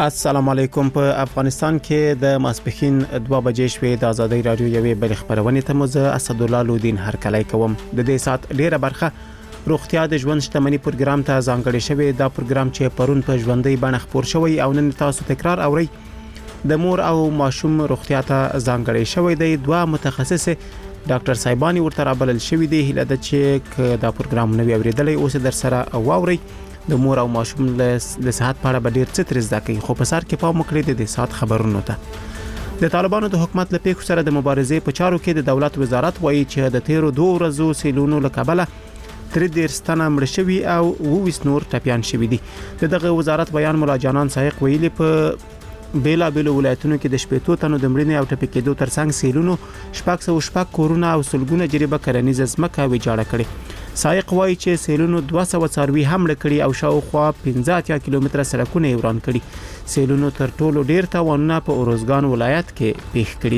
السلام علیکم. په افغانستان کې د ماسپښین 2 بجې شوې د ازادي رادیو یوې بل خبرونه ته مزه اسد الله لودین هرکلی کوم. د دې سات ډیره برخه روغتیا د ژوند شتمنۍ پروګرام ته ځانګړی شوی. دا پروګرام چې پرون په ژوندۍ بڼه خبر شوی او نن تاسو تکرار اورئ د مور او ماشوم روغتیا ته ځانګړی شوی دی. دوه متخصص ډاکټر صاحبانی ورته رابلل شوی دی. هله د چې دا پروګرام نوی اوریدلې اوس در سره واورئ. د مور او ماشوم له صحت په اړه به ډیر څه تر زده کوي. خو په سر کې پام وکړئ د سات خبرونو ته. د طالبانو د حکومت له پیښو سره د مبارزې په چارو کې د دولت وزارت وایي چې د تیرو 2 ورځو سیلونو له کبله 30 تنه مړ شوي او 20 نور ټپيان شوي دي. دغه وزارت بیان مولا جانان سایق ویلي په بیلا ولایتونو کې د 80 تنو د مړینې او ټپي کېدو ترڅنګ سیلونو 600 کورونه او سلګونه جریبه کرنیزه ځمکه ویجاړه کړې. سایق وایي چې سیلونو 200 څاروي حمله کړي او شاوخوا 15 کیلومتره سړکونه وران کړي. سیلونو تر ټولو ډیر تاوانونه په اروزګان ولایت کې پیښ کړي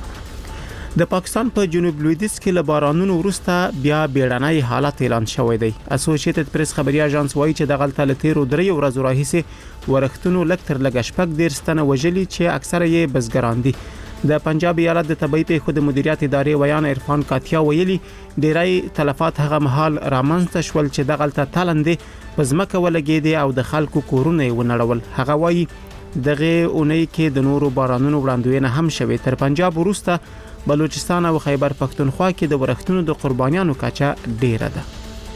دي. د پاکستان په جنوب لویدیځ کې له بارانونو وروسته بیا بیړنی حالت اعلان شوی دی. اسوسییټډ پریس خبري اژانس وایي چې د غلطه لتیرو 3 ورځو راهیسې ورښتونو لکتر لګ شپږ ډیر ستنه وجلي چې اکثره یې بزګران دي. د پنجاب ایالت د طبي پیښو د مدیریت ادارې ویان عرفان کاتیا ویلي ډیری تلفات هغه مهال رامنځته شول چې د غلطه تلندې پزمکه ولګېدي او د خلکو کورونه ونړول. هغه وایي دغه اونۍ کې د نورو بارانونو وړاندوینه هم شوه. تر پنجاب وروسته بلوچستان او خیبر پختونخوا کې د ورښتونو د قربانیانو کچه ډیره ده.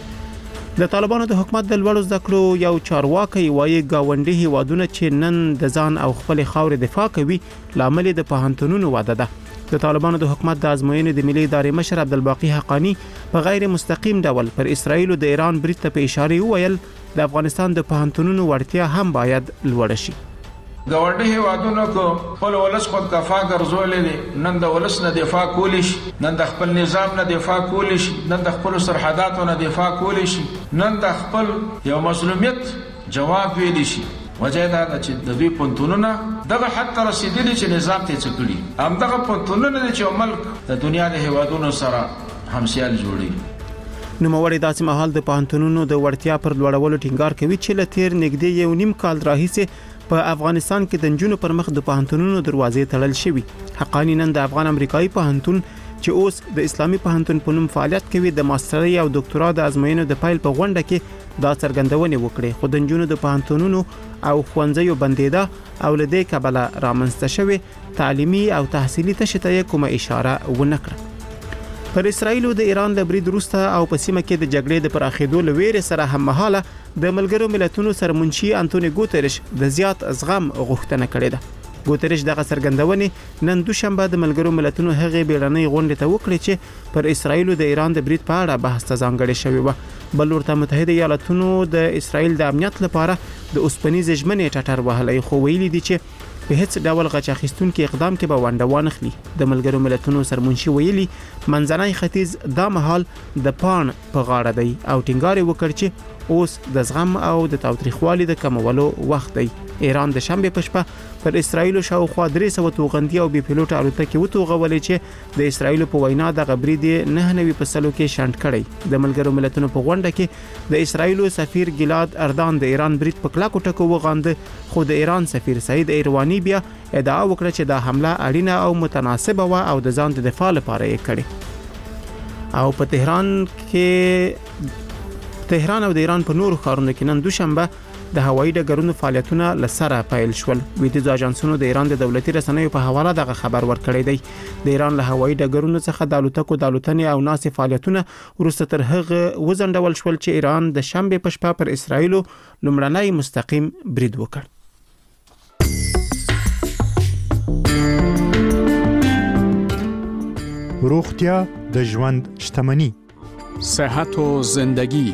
د طالبانو د حکومت د لوړو زده کړو یو چارواکي وایي گاونډي هیوادونه چې نن د ځان او خپل خاورې دفاع کوي لامل د پوهنتونونو واده ده. د طالبانو د حکومت د ازموینې د ملي ادارې مشر عبدالباقی حقانی په غیر مستقیم ډول پر اسرائیل او د ایران برید ته په اشاره وویل د افغانستان د پوهنتونونو وړتیا هم باید لوړ شي. گاونډي هیوادونو کو خپل ولس خود کفا ګرځولې دي. نن د ولس نه دفاع کولی شي، نن د خپل نظام نه دفاع کولی شي، نن د خپل سرحداتو نه دفاع کولی شي، نن د خپل یو مظلومیت جواب ویلی شي. وجه دا چې د دوی پونتونونه دغه حد ته رسیدلی چې نظام ته څکړي. هم دغه پونتونونه چې ملک د دنیا د هیوادونو سره همسیال جوړي. نوموړی داسې مهال د پوهنتونونو د وړتیا پر لوړولو ټینګار کوي چې لتیر نږدې یو نیم کال راهیسې په افغانستان کې د نجونو پر مخ د پوهنتونونو دروازې تړل شوي. حقانی نن د افغان امریکایي پوهنتون چې اوس د اسلامي پوهنتون په نوم فعالیت کوي د ماسترۍ او ډاکټرا د ازموینو د پایل په غونډه کې دا څرګندونه وکړه. خو د نجونو د پوهنتونونو او ښوونځیو بندیدا او لدې کبله رامنځته شوی تعلیمي او تحصیلي تشتې کومه اشاره ونه کړه. پر اسرائیل او د ایران د برید وروسته او په سیمه کې د جګړې د پراخېدو لويره سره هم مهاله د ملګرو ملتونو سرمنشي انټونی ګوتریش د زیات زغم غوښتنه کړې ده. ګوتریش دغه څرګندونه نن دوشنبه د ملګرو ملتونو هغه بیړنۍ غونډه ته وکړه چې پر اسرائیل او د ایران د برید په اړه بحث ته ځانګړی شوی و. بل ورته متحده ایالاتونو د اسرائیل د امنیت لپاره د اوسپنیز ژمنې ټټر وهلې خو ویلي دي چې په هیڅ ډول غچ اخیستونکو اقدام کې به ونډه وانخلي. د ملګرو ملتونو سرمنشي ویلي منځنۍ ختیځ د مهال د پان په غاړه دی او ټینګار وکړ چې اوس د زغم او د تاوتریخوالي د کمولو وخت دی. ایران د شنبه په شپه پر اسرائیل شاوخوا 300 توغندي او بي پيلوټ الوتکې وتوغولې چې د اسرائیل په وینا د غبرید 99 فصلو کې شانت کړي. د ملګرو ملتونو په غونډه کې د اسرائیل سفیر ګیلاد اردان د ایران برید په کلاکو ټکو وغاند. خو د ایران سفیر سعید ایروانی بیا ادعا وکړه چې دا حمله اړینه او متناسبه و او د ځان د دفاع لپاره یې کړې. او په تهران او د ایران په نورو ښارونو کې نن دوشنبه د هوایي ډګرونو فعالیتونه لسره پیل شول. ویدیو اژانسونو د ایران د دولتي رسنیو په حواله دغه خبر ورکړی دی. د ایران له هوایي ډګرونو څخه د الوتکو د الوتنې او ناسې فعالیتونه وروسته تر هغه وزندول شول چې ایران د شنبه په شپه پر اسرائیل لومړنی مستقیم برید وکړ. روغتیا د ژوند شتمني. صحت و زندگی.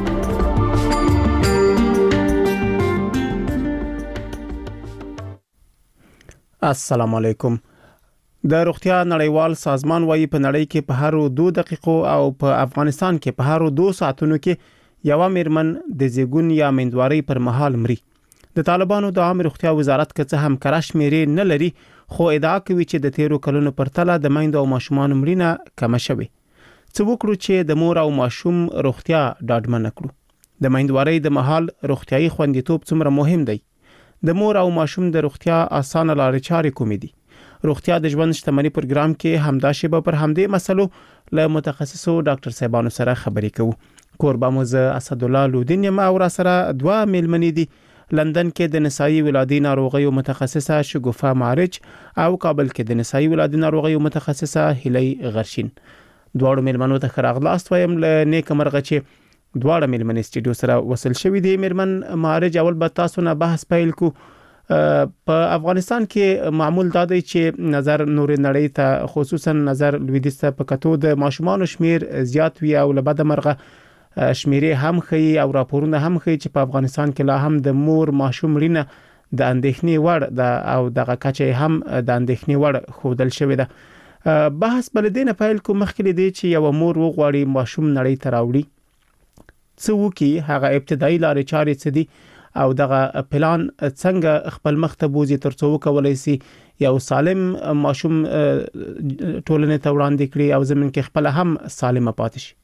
السلام علیکم. د روغتیا نړیوال سازمان وايي په نړۍ کې په هر 2 دقیقو او په افغانستان کې په هر 2 ساعتونو کې یو میرمن د زیګون یا مندواري پر مهال مري. د طالبانو د عام روغتیا وزارت کڅ هم کرش میرې نه لري خو ادعا کوي چې د 13 کلونو پرتله د میندو او ماشومان مړینه کم شوه. څه وکړو چې د مور او ماشوم روغتیا ډاډمن کړو؟ د میندوارۍ د مهال روغتیايي خوندیتوب څومره مهم دی؟ د مور او ماشوم د روغتیا اسانه لارې چارې کومې دي. روغتیا د ژوند شتمنۍ پروګرام کې همدا شیبه پر همدې مسلو له متخصصو ډاکټر صاحبانو سره خبرې کوو. کوربه مو زه اسدالله لودین یم او را سره دوه میلمنې دي. لندن کې د نسایي ولادي ناروغیو متخصصه شګوفه معرج او کابل کې د نسایي ولادي ناروغیو متخصصه هیلی غرشین. دواړو میلمنو ته ښه راغلاست وایم. له نیکه مرغه چې دواړه میلمنې سټوډیو سره وصل شوي دي. میرمن معرج، اول به تاسو نه بحث پیل کو. په افغانستان کې معمول دا دی چې نظر نور نړۍ ته خصوصا نظر لویدیځ ته په کتو د ماشومان شمیر زیات وي او له بده مرغه شمیرې هم ښیي او راپورونه هم ښیي چې په افغانستان کې لا هم د مور ماشوم مړینه د اندېښنې وړ ده او دغه کچه هم د اندېښنې وړ ښودل شوې ده. بحث بل دې نه پیل کو مخکې دی چې یو مور وغواړي ماشوم نړۍ ته راوړي، څه وکړي، هغه ابتدایي لارې چارې څه دي او دغه پلان څنګه خپل مخ ته بوزي ترڅو وکولای شي یو سالم ماشوم ټولنې ته وړاندې کړي او زمين کې خپل هم سالمه پاتې شي.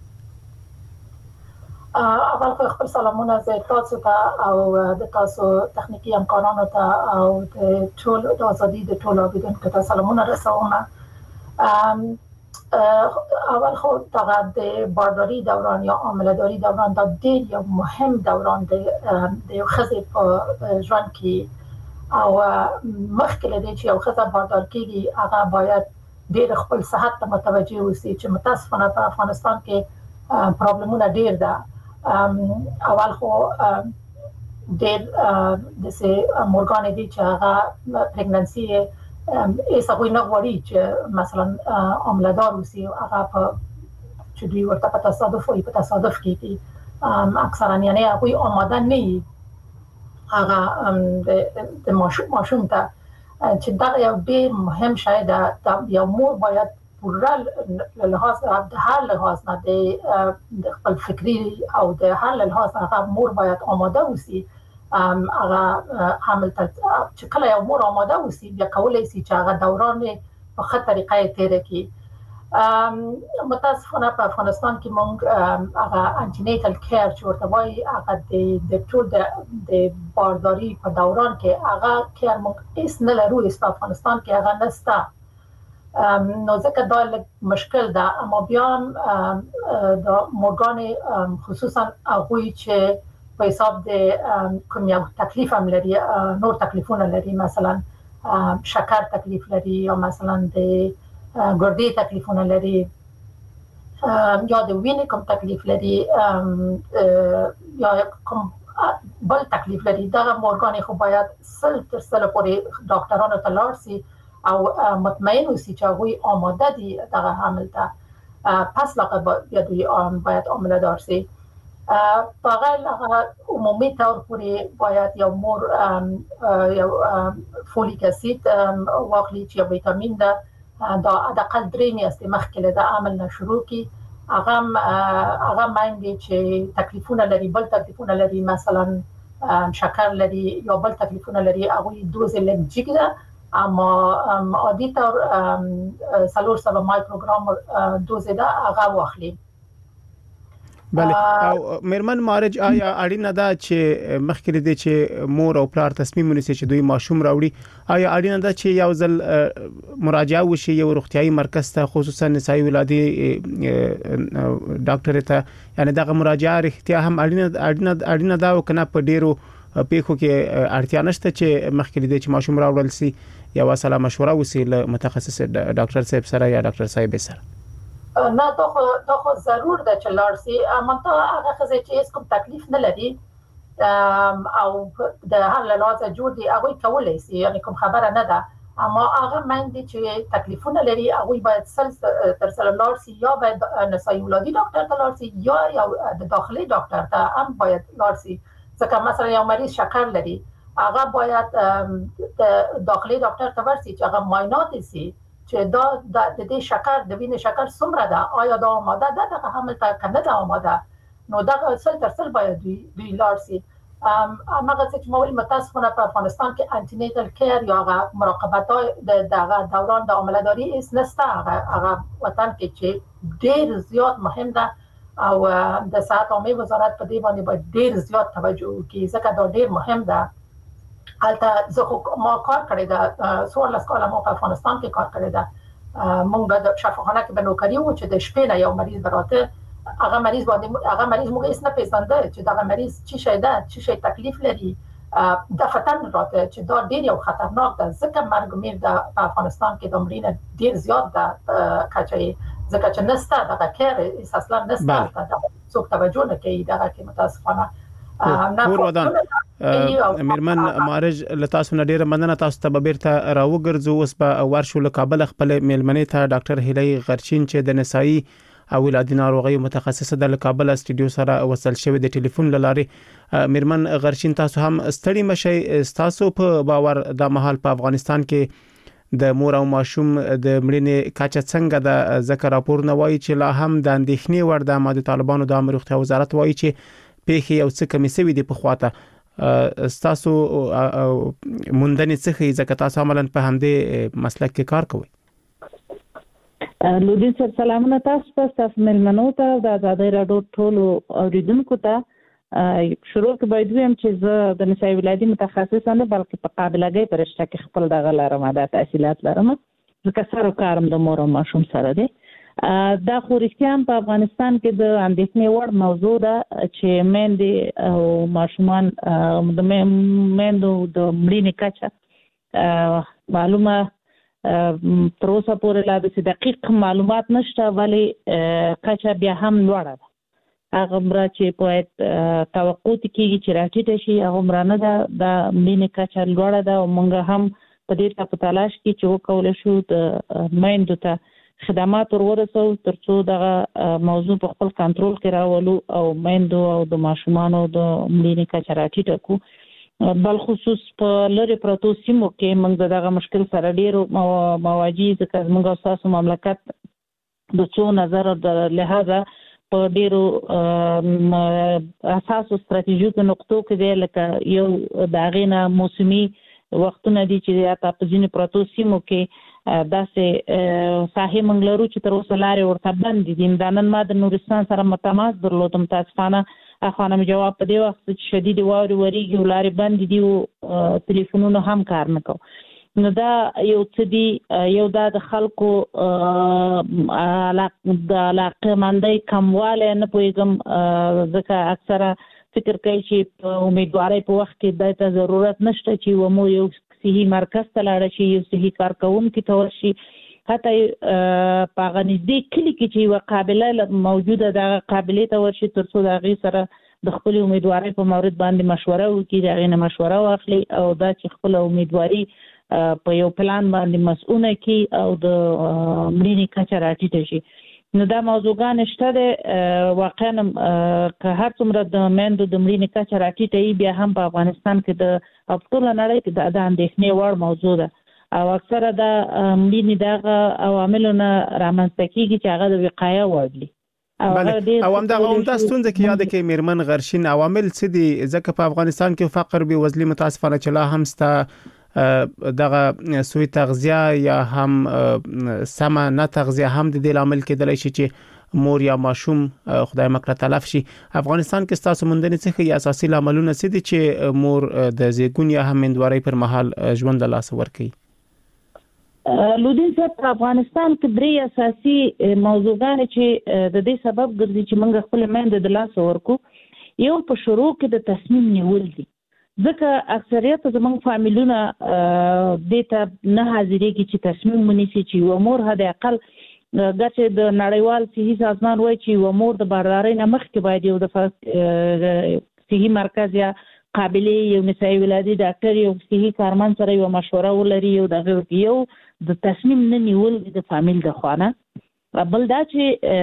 اول خو خپل سلامونه زه تاسو ته او د تاسو تخنیکی همکارانو ته او د ټول د ازادي د ټول اوریدونکو ته سلامونه رسوم. اول خو دغه د بارداری دوران یا عامله‌داری دوران دا ډېر یو مهم دوران دی د یو ښځې په ژوند کې او مخکې له دې چې یو ښځه باردار کېږي هغه باید ډېر خپل صحت ته متوجه اوسي چې متاسفانه په افغانستان کې پرابلمونه ډېر ده. اول خو ډېر داسې مورګانې دي چې هغه پریګننسي ایسا کوئی نه غواړي چې مثلا عامله‌دار اوسي، هغه په چې دوی ورته په تصادف وي، په تصادف کې اکثرا یعنی هغه آماده نه وي هغه د ماشوم ته چې دا یو ډېر مهم شی ده. یو مور باید پوره لحاظ د هر لحاظ نه د خپل فکری او د هر لحاظ هغه مور باید آماده اوسي. هغه حمل ته چې کله یو مور آماده اوسي بیا کولای شي چې هغه دوران په ښه طریقه تیر کړي. متاسفانه په افغانستان کې موږ هغه انټینیټل کیر چې ورته وایي هغه د ټول د بارداری په دوران کې هغه کیر موږ هیڅ نه لرو، په افغانستان کې هغه نشته. نو ځکه دا مشکل ده. اما بیا د مورګانې خصوصا هغوی چې په حساب د کوم یو تکلیف هم لري، نور تکلیفونه لري، مثلا شکر تکلیف لري یا مثلا د ګردې تکلیفونه لري یا د وینې کوم تکلیف لري یا کوم بل تکلیف لري. دغه مورګانې خو باید سل تر سل پورې ډاکټرانو ته لاړ شي او مطمئن اوسي چې هغوی آماده دي دغه حمل ته، پس لاغه دوی باید عامله دار شي. فقط عمومی طور پورې باید یو مور یو فولیک اسید واخلي چې یو ویټامین ده، دا حداقل 3 میاشتې مخکې له عمل نه شروع کی. هغه مایندې چې تکلیفونه لري، بل تکلیفونه لري، مثلا شکر لري یا بل تکلیفونه لري، هغه دوز لږ جګ ده اما عادي طور 300 مایکروګرام دوز ده هغه واخلي. بله. او میرمن معرج، آیا اړینه ده چې مخکې دې چې مور او پلار تصمیم ونیسي چې دوی ماشوم راوړي، آیا اړینه ده چې یو ځل مراجعه وشي یو روغتیايي مرکز ته خصوصا نسایي ولادي ډاکټر ته، یعنی دغه مراجعه رښتیا هم اړینه ده او کنه په ډیرو پیښو کې اړتیا نشته چې مخکې دې چې ماشوم راوړل سي یو سلا مشوره وسی له متخصص ډاکټر صاحب سره یا ډاکټر صاحب سره؟ نه دا خو ضرور ده چې لاړ شي. اما ته هغه ښځه چې هیڅ کوم تکلیف نه لري او د هر لحاظه جوړ دي هغوی کولی شي، یعنی کوم خبره نه ده. اما هغه مایندې چې تکلیفونه لري هغوی باید سل تر سل لاړ شي، یا باید نسایي ولادي ډاکټر ته لاړ شي یا یو د داخلي ډاکټر ته هم باید لاړ شي. ځکه مثلا یو مریض شکر لري هغه باید د داخلي ډاکټر ته ورشي چې هغه معاینات شي چې دا د دې شکر د وینې شکر څومره ده، آیا دا آماده ده دغه حمل ته که نه ده آماده. نو دغه سل تر سل باید دوی لاړ شي. هماغه څه چې ما ویل متاسفانه په افغانستان کې انټینیټل کیر یا هغه مراقبت د دغه دوران د عامله‌داري هیڅ نشته. هغه وطن کې چې ډېر زیات مهم ده او د صحت عامه وزارت په دې باندې باید ډېر زیات توجه وکړي ځکه دا ډېر مهم ده. البته زه ما کار کړی دا 14 کال ما په افغانستان کې کار کړی دا مونږ د شفاخانه کې به نوکری و چې د شپې نه یو مریض براته هغه مریض موږ هیڅ نه پیژانده چې دا مریض چی شي ده چی شي تکلیف لري د فتن راته چې دا ډیر یو خطرناک ده ځکه مرګ میر د افغانستان کې د مړینې ډیر زیات ده کچې ځکه چې نسته دغه کېر اصلا نسته څوک توجه نه کوي دغه کې متاسفانه میرمن مارج لتاسو نډیر مننه تاسو ته بیرته راوګرځو اوس به ورشو له کابل خپل میلمنې ته ډاکټر هیلۍ غرچین چې د نسایي او ولادي ناروغیو متخصصه د کابل استډیو سره وصل شوی د ټلیفون لاري میرمن غرچین تاسو هم ستړي مشي تاسو په باور د محل په افغانستان کې د مور او ماشوم د مړینې کچه څنګه د ذکر راپور نه وایي چې لا هم د اندېښنې وړ د طالبانو د امر روغتیا وزارت وایي چې پیښې یو څه کمی سوي دي په خواته تاسو موندنې څخه ځکه تاسو عملاً په همدې مسلک کې کار کوئ لودي سر سلامونه تاسو ملمنو ته د آزادۍ راډیو ټول اوریدونکو ته شروع کې باید ویم چې زه د نسایي ولادي متخصص نه بلکې په قابلګۍ پرشته کې خپل دغه لرم د تحصیلات لرم ځکه سره کارم د مور او ماشوم سره دی دا خو رښتیا په افغانستان کې د اندېښنې وړ موضوع ده چې میندې او ماشومان د میندو د مړینې کچه معلومه تر اوسه پورې لا د دقیق معلومات نشته ولی کچه بیا هم لوړه ده هغه مره چې باید توقع کېږي چې راټیټه شي هغه مره نه ده د مړینې کچه لوړه ده او موږ هم په دې په تلاش کې چې وکولی شو د میندو ته خدمات ورسو ترڅو دغه موضوع په خپل کنټرول کې راولو او میندو او د ماشومانو د مړینې کچه راټیټه کړو بل خصوص په لری پروتو سیمو کې موږ دغه مشکل سره ډیر مواجه ځکه موږ تاسو مملکت د څو نظر د لحاظه په ډیرو اساسو ستراتیژیکو نقطو کې دی لکه یو داغینه موسمي وختونه دي چې تاسو په ځینې پروتو سیمو کې داسې ساحې موږ لرو چې تر اوسه لارې ورته بندې دي دا نن ما د نورستان سره متماس درلودم متاسفانه اخوانم جواب په دې وخت چې شدید واوري وریږي او لارې بندې دي او ټلیفونونه هم کار نه کوي نو دا یو څه دي یو دا د خلکو د علاقمندۍ کموالی نه پوهېږم ځکه اکثره فکر کوي چې په امیدوارۍ په وخت کې دای ته ضرورت نشته چې ومو یو صحي مرکز ته لاړه شي یو صحي کارکوونکي ته ورشي حتی په هغه نږدې کلي کې چې یوه قابله موجوده دغه قابلې ته ورشي تر څو د هغې سره د خپلې امیدوارۍ په مورد باندې مشوره وکړي د هغې نه مشوره واخلي او دا چې خپله امیدواري په یو پلان باندې مسؤونه کړي او د مړینې کچه راټیټه شي نو دا موضوعګان شته دی واقعا که هر څومره د میندو د مړینې کچه راټیټه وي بیا هم په افغانستان کې د ټوله نړۍ کې د اندېښنې وړ موضوع ده او اکثره د مړینې دغه عواملو نه رامنځته کېږي چې هغه د وقایه وړ دي او همدا ستونزه کې یاد کې میرمن غرشین عوامل څه دي ځکه په افغانستان کې فقر بې وزلي متاسفانه چې لا هم ستا دغه سوی تغذیه یا هم سم نه تغذیه هم د دې عامل کېدلی شي چې مور یا ماشوم خدای مکړه تلف شي افغانستان کې تاسو موندنې څخه اساسي عاملونه څه دي چې مور د زیږون یا هم مندوارۍ پر مهال ژوند له لاسه ورکوي لودین صاحب په افغانستان کې درې اساسي موضوعګان چې د دې سبب ګرځي چې موږ خپل میندې د لاسه ورکو یو په شروع کې د تصمیم نیول دي ځکه اکثریت زموږ فامیلونه دې ته نه حاضرېږي چې تصمیم ونیسي چې یوه مور حد اقل ګرچې د نړیوال صحي سازمان وایي چې یوه مور د باردارۍ نه مخکې باید یو د صحي مرکز یا قابلې یو نسایي ولادي ډاکټر یو صحي کارمند سره یوه مشوره ولري یو د تصمیم نه نیول د فامیل د خوا نه بل دا چې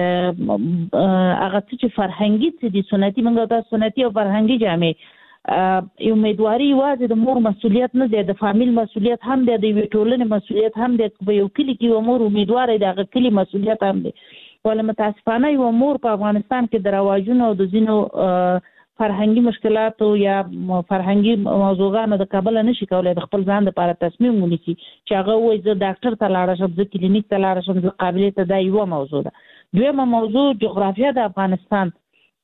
هغه څه چې فرهنګي څه دي سنتي موږ دا سنتي او فرهنګي جامې امیدواري یوازې د مور مسؤلیت نه دی د فامیل مسؤلیت هم دی د یوې ټولنې مسؤلیت هم دی په یو کلي کې یوه مور امیدواره د هغه کلي مسؤلیت هم دی ولې متاسفانه یوه مور په افغانستان کې د رواجونو او د ځینو فرهنګي مشکلاتو یا فرهنګي موضوعګانو د کبله نشي کولی د خپل ځان لپاره تصمیم ونیسي چې هغه وایي زه ډاکټر ته لاړه شم زه کلینیک ته لاړه شم زه قابلې ته دا یوه موضوع ده دویمه موضوع جغرافیه د افغانستان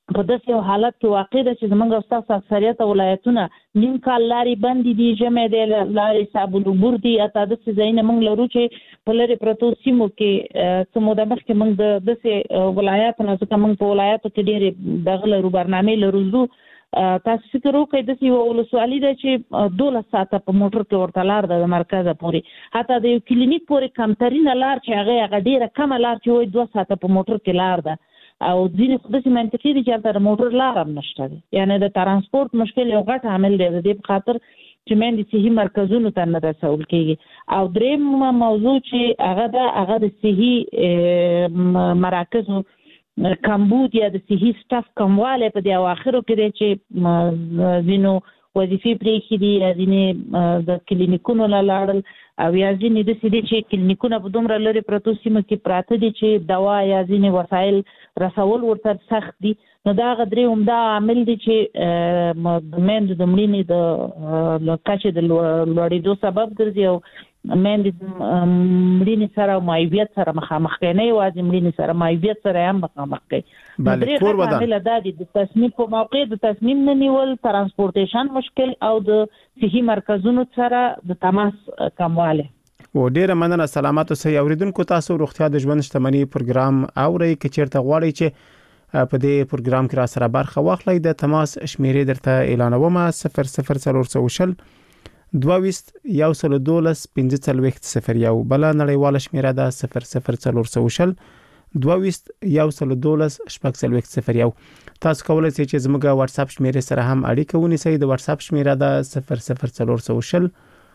په داسې یو حالت کې واقع ده چې زموږ استاد اکثریت ولایتونه نیم کال لارې بندې دي، جمع دي لارې صابون وبور دي، اته داسې ځایونه موږ لرو چې په لرې پرتو سیمو کې څه موده مخکې موږ د داسې ولایاتو نه ځکه موږ په ولایاتو کې ډېرې دغه لرو برنامې لرو زو تاسو فکر وکړئ داسې یوه ولسوالي ده چې 12 ساعته په موټر کې ورته لار ده د مرکزه پورې، حتی د یو کلینیک پورې کمترینه لار چې هغه ډېره کمه لار چې وایي 2 ساعته په موټر کې لار ده، او ځینې خو داسې منطقي دي چې هلته د موټر لار هم نشته دی، یعنې د ترانسپورت مشکل یو غټ عامل دی د دې په خاطر چې میندې صحي مرکزونو ته نه رسول کېږي. او درېیم موضوع چې هغه ده هغه د صحي مراکزو کمبود یا د صحي سټاف کموالی په دې اواخرو کې دی چې ځینو وظیفې پرېښي دي یا ځینې د کلینیکونو نه لاړل او یا ځینې داسې دي چې کلینیکونه په دومره لرې پرتو سیمو کې پراته دي چې دوا یا ځینې وسایل رسول ورته سخت دي. نو دا هغه درې عمده عامل دي چې د میندو د مړینې د کچې د لوړېدو سبب ګرځي او میندې د مړینې سره او معیوبیت سره مخامخ کوي، نه یوازې مړینې سره معیوبیت سره هم مخامخ کوي. درې غټ عامل دا دي د تصمیم په موقع د تصمیم نه نیول، ترانسپورټیشن مشکل او د صحي مرکزونو سره د تماس کموالی. و ډیره مننه. سلامات اوسئ اوریدونکو، تاسو روغتیا د ژوند شتمنۍ پروګرام اورئ. که چیرته غواړئ چې په دې پروګرام کې را سره برخه واخلئ د تماس شمیرې درته اعلانوم: 00420 22 112 1540. بل نړیواله شمیره ده 00420 22 112 1540. تاسو کولای شئ چې زموږ واتس اپ شمیرې سره هم اړیکه ونیسئ. د واتس اپ شمیره ده 00420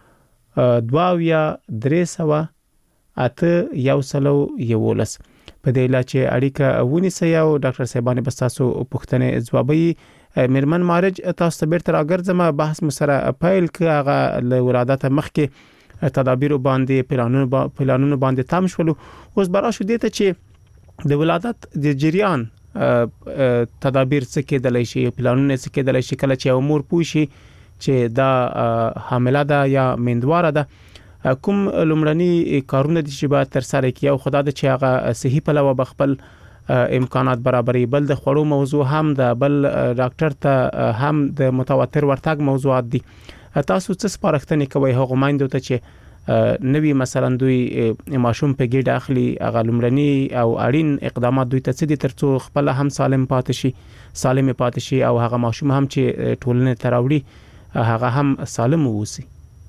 2300 811. په دې لا چې اړیکه ونیسئ او ډاکټر صاحبانه بس تاسو پوښتنه ځوابوي. میرمن مارج تاسو ته بیرته راګرځم، بحث مسره پیل کې هغه له ولادت مخکې تدابیر باندې پلانونو باندې تام شول. اوس برا شو دي ته چې د ولادت د جریان تدابیر څه کېدلی شي، پلانونه څه کېدلی شي کله چې امور پوښي چې دا حامله ده یا میندواره ده. کوم لومړني کارونه دي چې باید تر سره کړي او خدای دې چې هغه صحي پلوه بخپل امکانات برابرې. بل د خوړو موضوع هم ده، بل ډاکټر ته هم د متواتر ورتګ موضوعات دي. تاسو څه سپارښتنې کوئ هغه مایندو ته چې نوی مثلا دوی ماشوم په ګډه اخلي، هغه لومړني او اړین اقدامات دوی ته څه دي ترڅو خپل هم سالم پاتې شي او هغه ماشوم هم چې ټولنې ته راوړي هغه هم سالم ووسي؟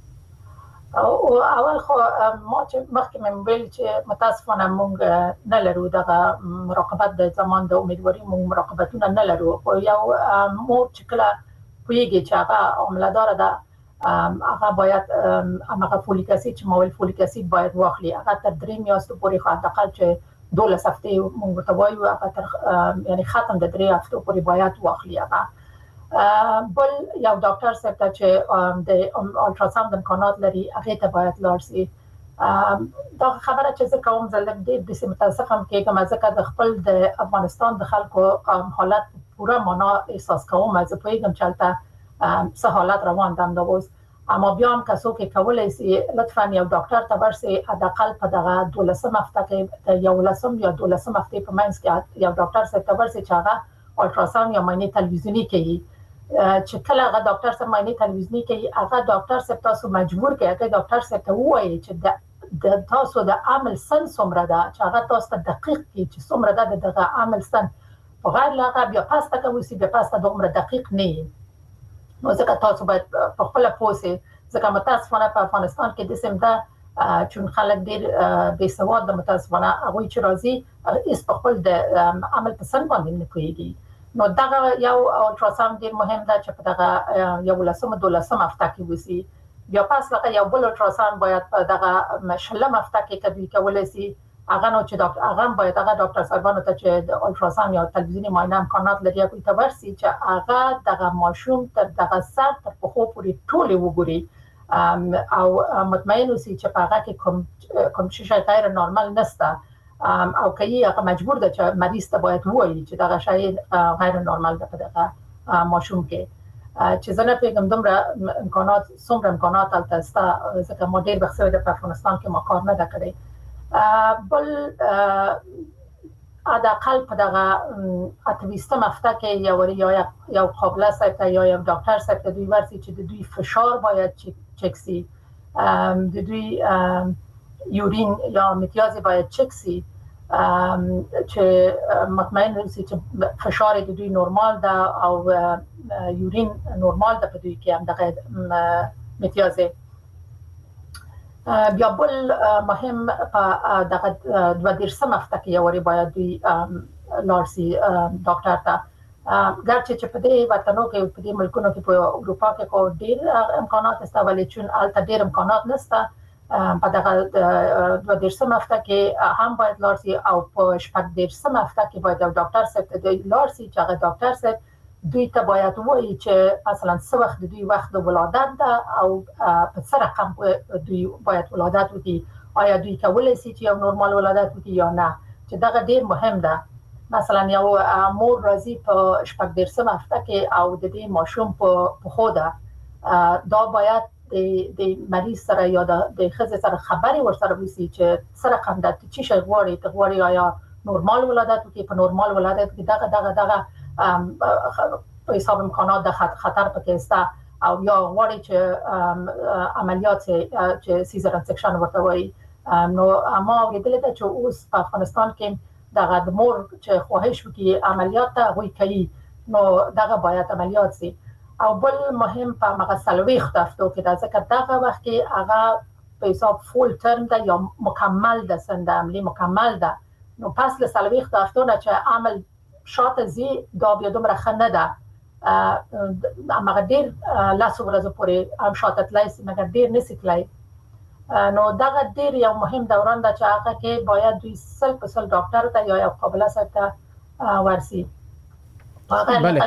او اول خو ما چې مخکې مې ویل چې متاسفانه موږ نه لرو دغه مراقبت د زمان د امیدواري، موږ مراقبتونه نه لرو. خو یو مور چې کله پوهیږي چې هغه عامله‌دار ده هغه باید هغه فولیک اسید چې مویل فولیک اسید باید واخلي، هغه تر 3 میاشتو پورې خو حداقل چې 12 هفتې موږ ته وایو هغه تر یعنی ختم د 3 هفتو پورې باید واخلي. هغه بل یو ډاکټر صاحب ته چې د الټراساوند امکانات لري هغه ته باید لاړ شي. دا خبره چې زه کوم زلک ډېر متاسفم کېږم ځکه د خپل د افغانستان د خلکو حالت پوره معنا احساس کوم. زه پوهیږم چې هلته څه حالت روان ده دا اوس، اما بیا هم که څوک کولی شي لطفا یو ډاکټر ته ورشي حداقل په دغه 12 هفته کې د 11 یا 12 هفتې په منځ کې یو ډاکټر صاحب ته ورشي چې هغه الټراساوند یا معاینه تلویزیونی کوي. چې کله هغه ډاکټر صاحب معاینه تلویزیونی کوي هغه ډاکټر صاحب تاسو مجبور کوي هغه ډاکټر صاحب ته وایي چې د تاسو د عامل سن څومره ده، چې هغه تاسو ته دقیق کوي چې څومره ده دغه عامل سن. په غیر له بیا پاسته کوي بیا پاسته دومره دقیق نه وي. نو ځکه تاسو باید په خپل پوسه ځکه متاسفانه په افغانستان کې د سیمه چون خلک ډیر بے سواد د متاسفانه هغه چې راځي اس په خپل د عمل په سن باندې نه کوي. نو دغه یو الټراساوند ډیر مهم ده چې په دغه یو لسمه 12 هفته کې وسی. بیا پس لکه یو بل الټراساوند باید په دغه شلم هفته کې کبي کولای شي. هغه نو چې ډاکټر هغه باید هغه ډاکټر صاحبانو ته چې د الټراساوند یا تلویزیونی معاینه امکانات لري هغه ته ورسي چې هغه دغه ماشوم تر دغه سر تر پخو پورې ټول وګوري او مطمئن اوسي چې په هغه کې کوم شي غیر نورمال نشته او کوي هغه مجبور ده چې مریض ته باید وایي چې دغه شی غیر نورمال ده په دغه ماشوم کې. چې زنه پیغام دومره امکانات څومره امکانات البته ځکه ما ډیر وخت په افغانستان کې ما کار نه کړی. بل حداقل په دغه 28 هفته کې یو قابله صاحب یا یو ډاکټر صاحب ته دوی ورسي چې د دوی فشار باید چک سي، د دوی یورین یا امتیاز باید چک سي، چې مطمئن اوسي چې فشار د دوی نورمال ده او یورین نورمال ده په دوی کې هم دغه امتیاز. بیا بل مهم په دغه 22 هفته کې یو باید دوی لارسي ډاکټر ته، ګرچې چې په دې وطنو کې په دې ملکونو کې په اروپا کې کو ډېر امکانات نشته، ولی چون البته ډېر امکانات نشته په دغه 22 هفته کې هم باید لارسي او په 14 هفته کې باید یو ډاکټر صاحب ته لارسي چې هغه ډاکټر صاحب دوی ته باید وایي چې مثلا څه وخت دوی وخت د ولادت ده او په څه رقم دوی باید ولادت وکړي، آیا دوی کولی شي چې یو نورمال ولادت وکړي یا نه، چې دغه ډیر مهم ده. مثلا یو مور راځي په 14 هفته کې او د دې ماشوم په خوده دا باید د مریض سره یا د ښځې سره خبرې ورسره وشي چې څه رقم ده، چې شی غواړي آیا نورمال ولادت وکړي، په نورمال ولادت کې دغه په حساب امکانات د خطر پکې استه او یا غواړي چې عملیات چې سیزرین سیکشن ورته وایي. نو ما اوریدل ده چې اوس په افغانستان کې دغه د مور چې خواهش وکړي عملیات ته غوي کوي، نو دغه باید عملیات سي. او بل مهم په هغه 40 هفتو کې د ځکه دغه وخت کې هغه په حساب فول ترم ده یا مکمل ده، سند عملی مکمل ده. نو پس له 40 هفتو نه چې عمل شاته زی دا بیا دومره ښه نه ده، هغه ډېر لاسو ورځو پورې هم شاته تللی سي مګر ډېر نسي تللی. نو دغه ډېر یو مهم دوران ده چې هغه کې باید دوی 100% ډاکټر ته یا یو قابله صاحب ته ورسي. بله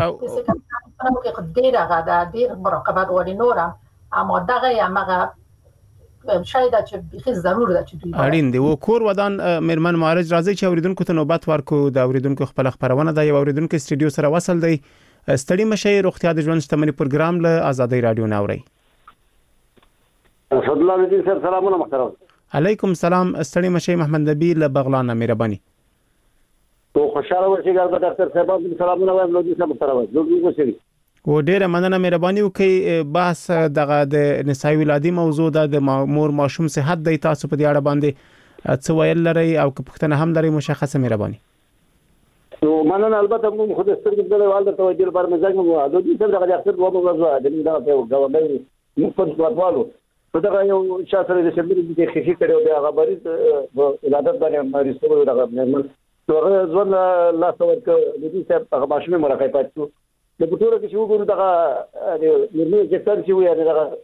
ډېر مراقبت غواړي نورم، اما دغه یې هغه شاید چې بخي ضرور ده چې دوی اړین دی. و کور ودان مرمن معرج راځي چې اوریدونکو ته نوبت ورکو. د اوریدونکو خپل خبرونه ده، یو اوریدونکو استودیو سره وصل دی. ستړي مشي روغتیا د ژوند شتمنۍ پروګرام له آزادۍ رادیو ناوړي. فضل الله دې سره سلامونه محترم. علیکم سلام. ستړي مشي محمد نبی له بغلان مهرباني. تو خوشاله اوسئ ګرځه ډاکټر صاحب سلامونه وایم نو دې سره محترم. دوی اوسئ و ډیره مننه مهرباني وکي. بحث دغه د نسائی ولادي موضوع د مور ماشوم صحت د تاسو په دې اړه باندې څه ویل لري او که پوښتنه هم لري مشخصه مهرباني. نو مننه البته موږ خو د سترګې د والد توجه لپاره مزاج مو د دې سره د اکثر دوه موضوع د دغه په غوډۍ موږ په خپلوالو په دغه یو شاته د شمیر د خخي کړو د خبرې په ولادت باندې مریض ته دغه نرمل دغه ځوان لا څور ک د دې سره هغه ماشومه مرکه پاتو د پټوره کې شو ګورو دغه نرمل جکتر چې وي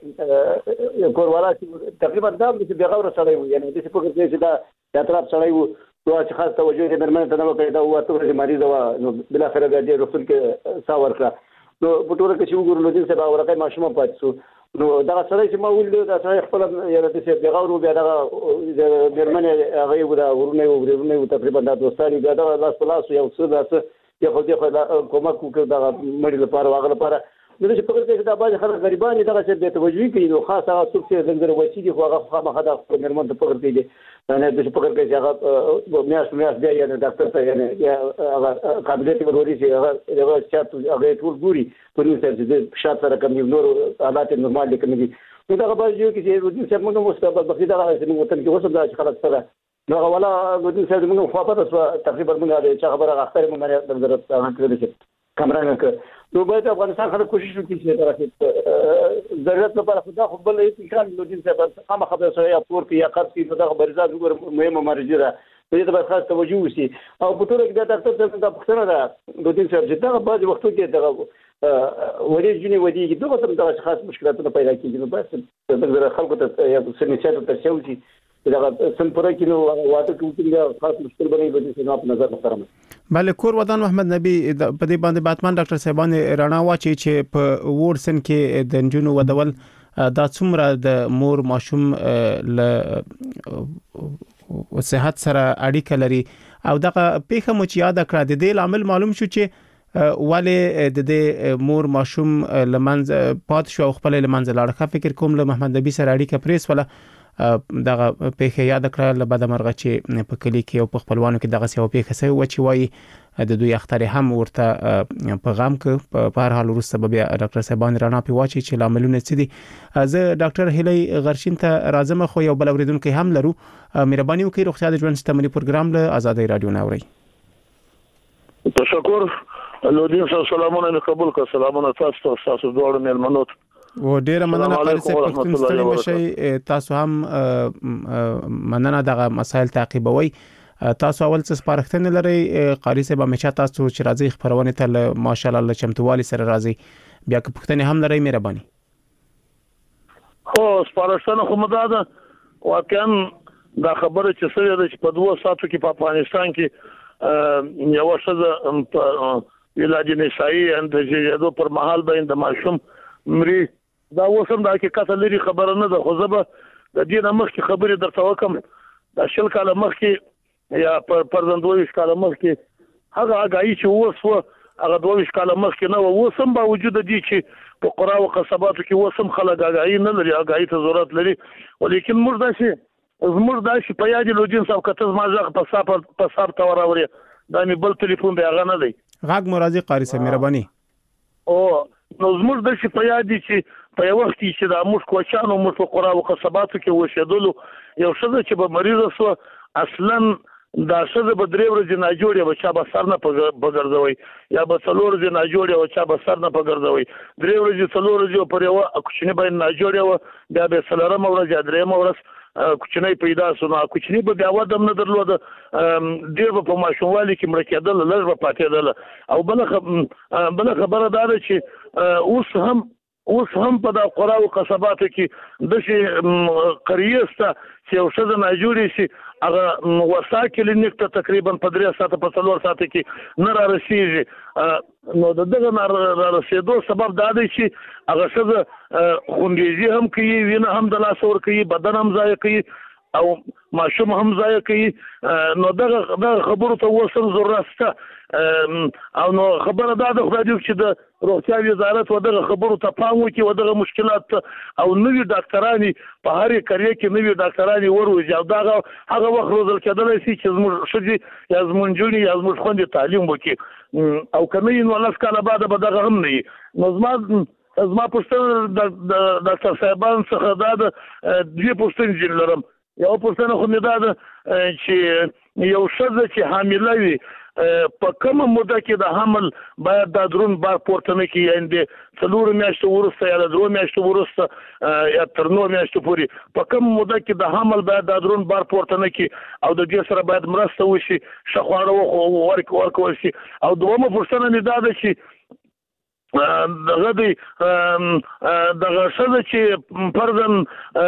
دغه کوروالا چې تقریبا دا د بغاور سره وي یعنی د څه په کې چې دا اطراف سره وي نو چې خاص توجه د نرمل ته نو پیدا وته چې مریض و نو بل اخر د دې رسول کې ساور کړ نو پټوره کې شو ګورو نو دې سره ورکه ماشومه پاتو نو دا سره چې ما ویل دا سره خپل یعنی د څه بغاور بیا دغه د نرمل هغه و دا ورونه تقریبا د دوستاني بیا دا لاس په لاس یو څه دا یو خو دې کومک وکړ دا مړي لپاره واغ لپاره نو چې په کې دا باندې خلک غریبان دغه څه د توجه کوي نو خاصه څوک چې څنګه وایي چې هغه خامخا د نرمل په پکړ کې دي نه د پکړ کې هغه میاش دی یا ډاکټر ته یعنی هغه قابلیت وروري چې هغه چاته هغه ټول ګوري په دې سره چې شاته سره کوم نور حالات نورمال دي کوي نو دا به یو کې چې د موږ مستقبل بخښي دا چې موږ ته کې وسه دا خلک سره نو ولا د دې سره موږ خو پاتې تقریبا موږ د چا خبره اخر موږ نه د ضرورت هغه کړی کمره نه کړ نو باید افغانستان خلک کوشش وکړي چې راځي ضرورت لپاره خدا خو بل هیڅ امکان نه دي چې هغه خبره سره یا پور کې یا قرض کې دا خبرزاد وګور مهمه مرجع ده دې ته خاص توجه وشي او په ټول کې دا ډاکټر څنګه دا پښتنه ده د دې سره چې دا بعض وختو کې دا ولې جنې ودی کې دغه څه د خاص مشکلاتونه پیدا کیږي نو بس د خلکو ته یا سنیساتو ته شوږي دا څنګه کې نو واټه کې دا خاص مشکل بنې د دې په نظر محترم. بله کور ودان محمد نبی په دې باندې باتمان ډاکټر صاحبان رانا واچي چې په وورسن کې د جنونو ودول دا څومره د مور ماشوم له صحت سره اړیکه لري او دغه پیښه مو چې یاد کړه د دې عامل معلوم شو چې ولې د دې مور ماشوم لمنځ پات شو خپل لمنځ لاړه. فکر کوم له محمد نبی سره اړیکه پریس ولا دغه پیښه یاد کړل له بدمرغه چې په کلی کې او په خپلوانو کې دغه سیو پیښه سوي و چې وایي د دوی اختر هم ورته پیغام ک په هر حال وروسته بیا ډاکټر صاحبان رانا په واچي چې لاملونه څه دي. زه ډاکټر هلي غرشین ته راځم خو یو بل اوریدونکو هم لرو. مهرباني وکړئ روغتیا د ژوند شتمنۍ پروګرام له آزادۍ رادیو نه اورئ. تشکر لودین صاحب سلامونه قبول کړه. سلامونه تاسو دوه مېلمنو و ډیره مننه قاری صاحب پښتون ستړي مشي تاسو هم مننه دغه مسایل تعقیبوي. تاسو اول څه سپارښتنه لرئ قاری صاحب همیشه تاسو چې راځي خبرونه ته ماشاءالله له چمتووالي سره راځي بیا که پښتنه هم لرئ مهرباني. خو سپارښتنه خو مده واقعا دا خبره چې سره د په 2 ساعتو کې په افغانستان کې یو څه په ولادت نسائی اندازې پر محل باندې ماشوم مري دا وسم د حقیقت لري خبره نه ده. خو زبه د دې نمخ خبرې درته وکم د شل کاله مخکې یا پر 22 کاله مخکې هغه اگاهي چې وسو هغه 22 کاله مخکې نه وسم با وجود دي چې په قرا او قصباتو کې وسم خلک اگاهي نه لري اگاهي ته ضرورت لري. ولیکن موږ دا شي په یاد لودین صاحب کته ما ځخ په صاحب ته وراوري دا می بل ټلیفون دی هغه نه دی غاګ مرضی قاری صاحب مهرباني. او نو زموږ د شي په یاد چې په یو وخت چې د موږ کوچانو موږ په قرا او قصباتو کې وشیدلو یو څه چې به مریض سو اصلا دا څه به درې ورځې نه جوړي او چا به سر نه بغرځوي یا به څلور ورځې نه جوړي او چا به سر نه بغرځوي درې ورځې څلور ورځې پر یو کوچنی باندې نه جوړي او بیا به سلام ورځ درېم ورځ کوچنی پیدا سونه کوچنی به بیا ودم نه درلود ډیر په ماشوموالي کې مړ کېدل لږ په پاتېدل او بل خبره دا ده چې اوس هم په د قرا او قصباتو کې د شي قریسته چې او څه نه جوړي شي هغه ورسا کلینیک ته تقریبا په 3 ساعت په 4 ساعت کې نه را رسیږي. نو دغه نه را رسیدو سبب دا دی چې هغه څه خونګیزي هم کوي وینه هم د لاس ور کوي بدن هم ضایع کوي او ماشوم هم ضایع کوي. نو دغه خبرو ته وسم ضرورت شته او نو خبره دا ده خدای دې چې د روغتیا وزارت ودغه خبرو ته پام وکړي ودغه مشکلات او نوې ډاکټرانی په هر قريه کې نوې ډاکټرانی وروځي او دا هغه وخت روزل کېدل شي چې زموږ شدي یا زموږ جونی یا زموږ خوندې تعلیم وکړي او کله نو لاس کاله بعد به دغه هم نه نو زما پوښتنه د ډاکټر صاحبان څخه دا د دوی پوښتنې لرم. یو پوښتنه خو مې دا ده چې یو ښځه چې حامله وي په کومه موده کې د حمل باید د درون بار پورته نه کړي یعنې 4 میاشتو وروسته یا 2 میاشتو وروسته یا تر 9 میاشتو پورې په کومه موده کې د حمل باید د درون بار پورته نه کړي او د دې سره باید مرسته وشي شخواره ورکول شي. او دومره پوښتنه مې دا ده چې دغه څه چې پردن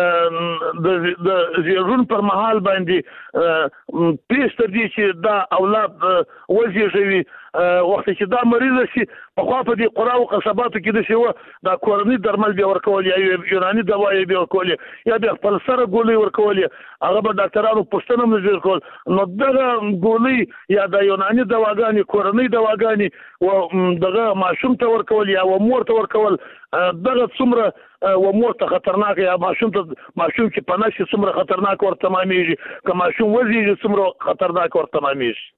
د زیږون پر مهال باندې پیښ دي چې دا اولاد وزیږوي وخت چې دا مریض شي په خوا په دې قرا او قصباتو کې د شی دا کورني درمل به ورکول یا یوناني دوايي به ورکول یا به خپل سره ګولۍ ورکول هغه به ډاکټرانو پوښتنه مزیر کول. نو دغه ګولۍ یا د یوناني دواګانې کورني دواګانې او دغه ماشوم ته ورکول یا مور ته ورکول دغه څومره و مور ته خطرناک یا ماشوم چې پناشي څومره خطرناک ورته تمامېږي که ماشوم وزیږي څومره خطرناک ورته تمامېږي.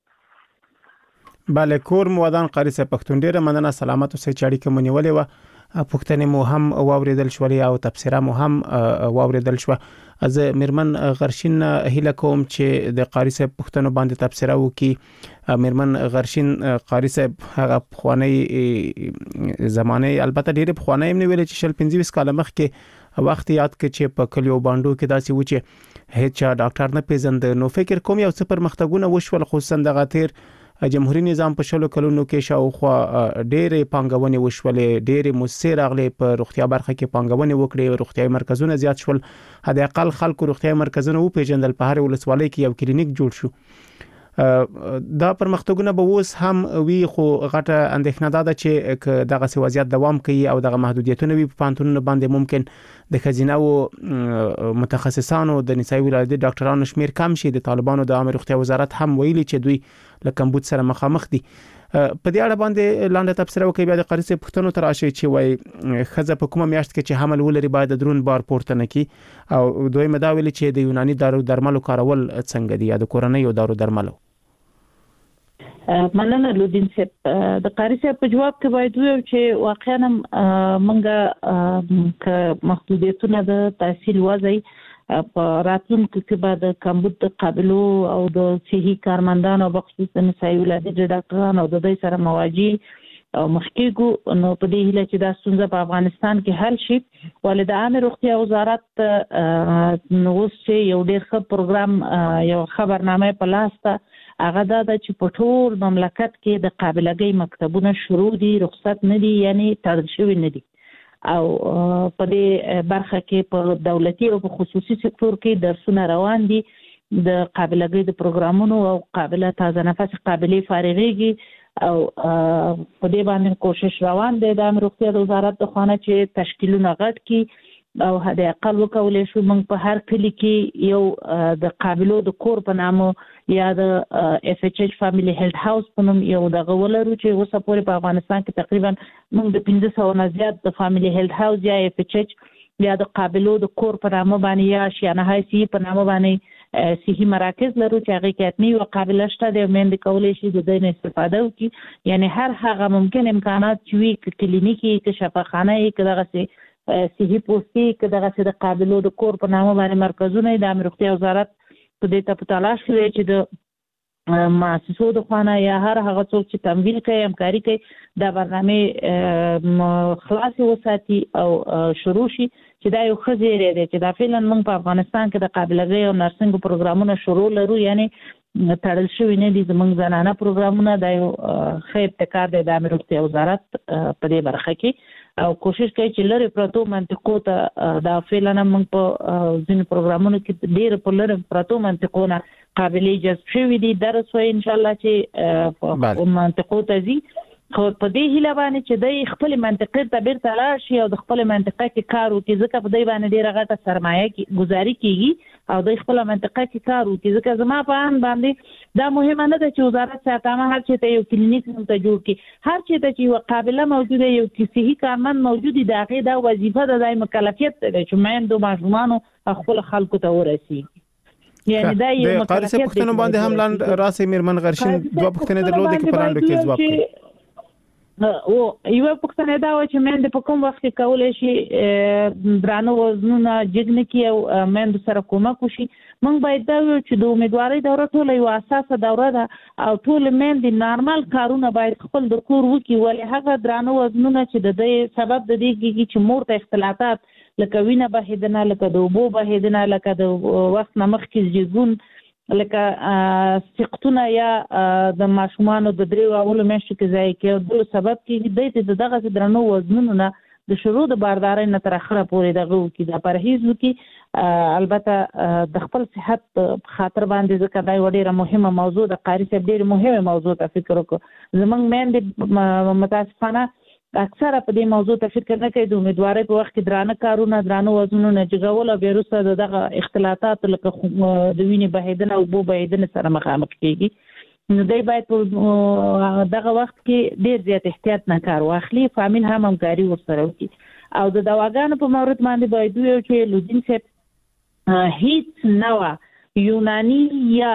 بله کور مو ودان قاری صاحب پښتون ډیره مننه سلامت اوسئ چې اړیکه مو نیولې و پښتنې مو هم واوریدل شولې او تفسیره مو هم واوریدل شو. از میرمن غرشین هیله کوم چې د قاری صاحب پښتنو باندې تفسیره وکي. میرمن غرشین قاری صاحب هغه خوانی زمانه البته ډیره خوانی هم ویل چې 15 کال مخکې وخت یاد کې چې په کلیو باندې کې داسې و چې هیڅ ډاکټر نه پیژند. نو فکر کوم یو څه پر مختګونه وشول خصوصا دغه تیر جمهوریت نظام په شلو کلونو کې شاوخوا ډېرې پانګونې وشولې ډېرې موثر اغلې په روغتیا برخه کې پانګونې وکړې روغتیايي مرکزونه زیات شول حد اقل خلکو روغتیايي مرکزونه و پیژندل په هر ولسوالۍ کې یو کلینیک جوړ شو. دا پرمختګونه به اوس هم وی خو غټه اندېښنه ده چې دغه سی وضعیت دوام کوي او دغه محدودیتونه وي په پانتونونو باندې ممکن د خزینه او متخصصانو د نسایي ولادت ډاکټرانو شمیر کم شي. د طالبانو د عامه روغتیا وزارت هم ویلي چې دوی له کمبود سره مخامخ دي. په دې اړه باندې لاندې تفسیر وکړي بیا د قاری صاحب پښتنو تر راشي چې وای خزه په کومه میاشت کې چې حمل ولري باید درون بار پورته نکي او دوی مداویل چې د یوناني دارو درملو کارول څنګه دي یا د کورنۍ دارو درملو. مننه لودین صاحب د قاری صاحب په جواب کې باید ویو چې واقعا منګه ک محدودیتونه د تحصیل وځي په راتلونکو کې بعد کمبود د قابلو او د صحي کارمندانو او بخصوص د نسایي ولادت ډاکټرانو او د دوی سره مواجهه او مخکېګو نو په دې هیله چې دا ستونزه په افغانستان کې حل شي ولې د عامه روغتیا وزارت نو چې یو ډېر ښه پروګرام یو خبرنامه په لاس ته هغه دا چې په ټول مملکت کې د قابلګۍ مکتبونه شروع دي رخصت نه دي یعنی تړل شوي نه دي او په دې برخه کې په دولتي او په خصوصي سکتور کې درسونه روان دي د قابلګۍ د پروګرامونو او قابله تازه نفس قابلې فارغېږي او په دې باندې کوشش روان دی د روغتیا د وزارت د خانه چې تشکیلونه غټ کی او هدا اقل وکولې شو موږ په هر کلی کې یو د قابلو د کور په نامه یا د اف ایچ ایچ فاميلي هیلث هاوس په نوم یو د غولرو چې اوسه پورې په افغانستان کې تقریبا موږ د 1500 نه زیات د فاميلي هیلث هاوس یا اف ایچ ایچ یا د قابلو د کور په نامه باندې یا شانهای سی په نامه باندې صحي مراکز لرو چې هغه کې اتنی او قابلیت شته د مند کولې شي د دې استفاده وکړي یعنی هر هغه ممکن امکانات چې وي کلینیکي کې شفاخانه کې دغه صحي پوسټي کې دغه د قابلو د کور په نامه باندې مرکزونه د روغتیا وزارت په دې ته په تلاش کې چې د مؤسسو د خانه یا هر هغه څوک چې تمویل کوي همکاري کوي دا برنامه خلاص وساتي او شروع شي چې دا یو خزيره دی چې دا فعلا موږ په افغانستان کې د قابلګۍ او نرسنګ پروګرامونه شروع لرو یعنی تړل شوی نه دي زموږ زنانه پروګرامونه د یو ښه ابتکار دی د روغتیا وزارت په دې برخه کې او کوشش کوي چې لری پروتو منطقو ته دا فعلا موږ په ځین پروګرامونو کې ډیر په لری پروتو منطقونه قابلیت جذب شوی دي درس وای ان شاء الله چې په منطقو ته زی خو په دې هیله باندې چې د خپل منطقې ته بیرته لاړ شي او د خپل منطقې کې کار وکړي ځکه په دې باندې ډیره غټه سرمایه کې گزاري کیږي او د خپل منطقې کې کار وکړي ځکه زما په ان باندې دا مهمه نه ده چې وزارت ساتامه هر چې ته یو کلینیک ته جوړ کړي هر چې ته یو قابله موجوده یو صحي کارمند موجود دی هغه دا وظیفه ده د مکلفیت ده چې مېندو ماشومان خپل خلکو ته ورسیږي یعنی دا یو مکلفیت قاری صاحب پښتنو باندې هم لاند راسي میرمن غرشین دوه پښتنې درلودې کې پلاندو کې جواب کړي او یو پښتنه دا و چې مند په کوم وخت کې کولای شي درانه وزنونه جګ نه کی او مند سره کومک وشي موږ باید دا چې د امیدوارۍ دوره ټول یو اساسه دوره ده او ټول مند نارمال کارونه باید خپل د کور وکي ولې هغه درانه وزنونه چې د دې سبب د دې کې چې مور ته اختلاطات لکه وینه بهیدنه لکه د اوبو بهیدنه لکه د وخت نمخ کې زیږون لکه سقطونه یا د ماشومان د دریو اولو میاشتو کې ځای کې د سبب کې د دغه درنو وزنونو نه د شروع د باردارۍ نه تر اخره پورې دغه کې د پرهیز وکي البته د خپل صحت خاطر باندې ځکه دا ډیره مهمه موضوع د قاری صاحب ډیره مهمه موضوع ته فکر وکړو زمونږ مېند متاسفانه اکثره په دې موضوع ته فکر نه کوي د امیدوارۍ په وخت کې درانه کارونه درانه وزنونه جګول او بیرسته دغه اختلاطات لکه د وینې بهیدنه او بو بهیدنه سره مخامخ کیږي نو دوی باید دغه وخت کې ډیر زیات احتیاط نه کار واخلي فامیل هم همکاري ورسره وکړي او د دواګانو په مورد باندې باید ویو چې لودین صاحب هیڅ نوع یونانی یا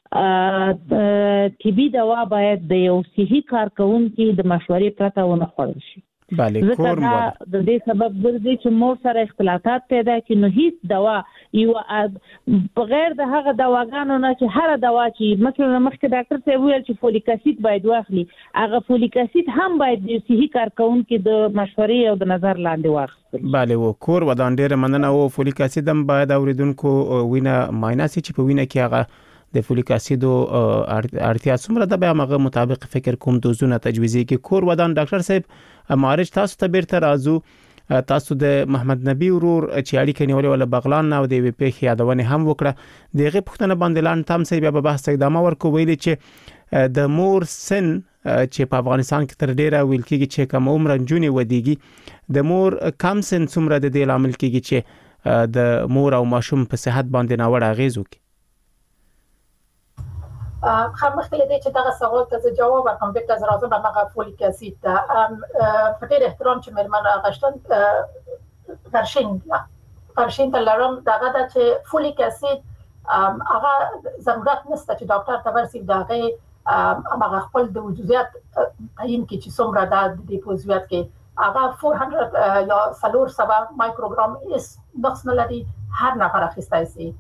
طبي دوا باید د یو صحي کارکونکو د مشورې پرته ونه خوړل شي بله کور مو د دې سبب ګرځي چې مور سره اختلاطات پیدا کړي نو هیڅ دوا یو بغیر د هغه دواګانو نه چې هر دوا چې مثلا مخکې ډاکټر صاحب ویل چې فولیک اسید باید واخلي هغه فولیک اسید هم باید د صحي کارکونکو د مشورې او د نظر لاندې واخلي بله و کور ودان ډیره مننه او فولیک اسید هم باید اوریدونکو وینه مایناسي چې په وینه کې هغه د فولیک اسید اړتیا څومره ده به هغه مطابق فکر کوم دوزونه تجویزي کې کور ودان ډاکټر صاحب مارج تاسو ته بیرته راځو تاسو د محمد نبی ورور چې اړیکه نیولې ول بغلان نو د وی پی یادونه هم وکړه دغه پښتنه باندې لاند تام سي به بحث ادامه ورکو ویلي چې د مور سن چې په افغانستان کې تر ډیره ویل کېږي چې کم عمر جونې ودیږي د مور کم سن څومره د دې عامل کېږي چې د مور او ماشوم په صحت باندې ناوړه اغیز وکړي خامخلې دې چې دا سوال ته جواب ورکوم د تاسو راځم هغه فولیک اسید په ډېر احترام چې مېرمن غشتن غرشین ته لرم دغه د چې فولیک اسید هغه ضرورت نشته چې ډاکټر ته ورسي دغه هغه خپل د وجودیت تعین کې چې څومره د ډیپوزیت کې هغه 400 یا 400 مایکروګرام اس نقص نه لري هر نفر اخیستای شي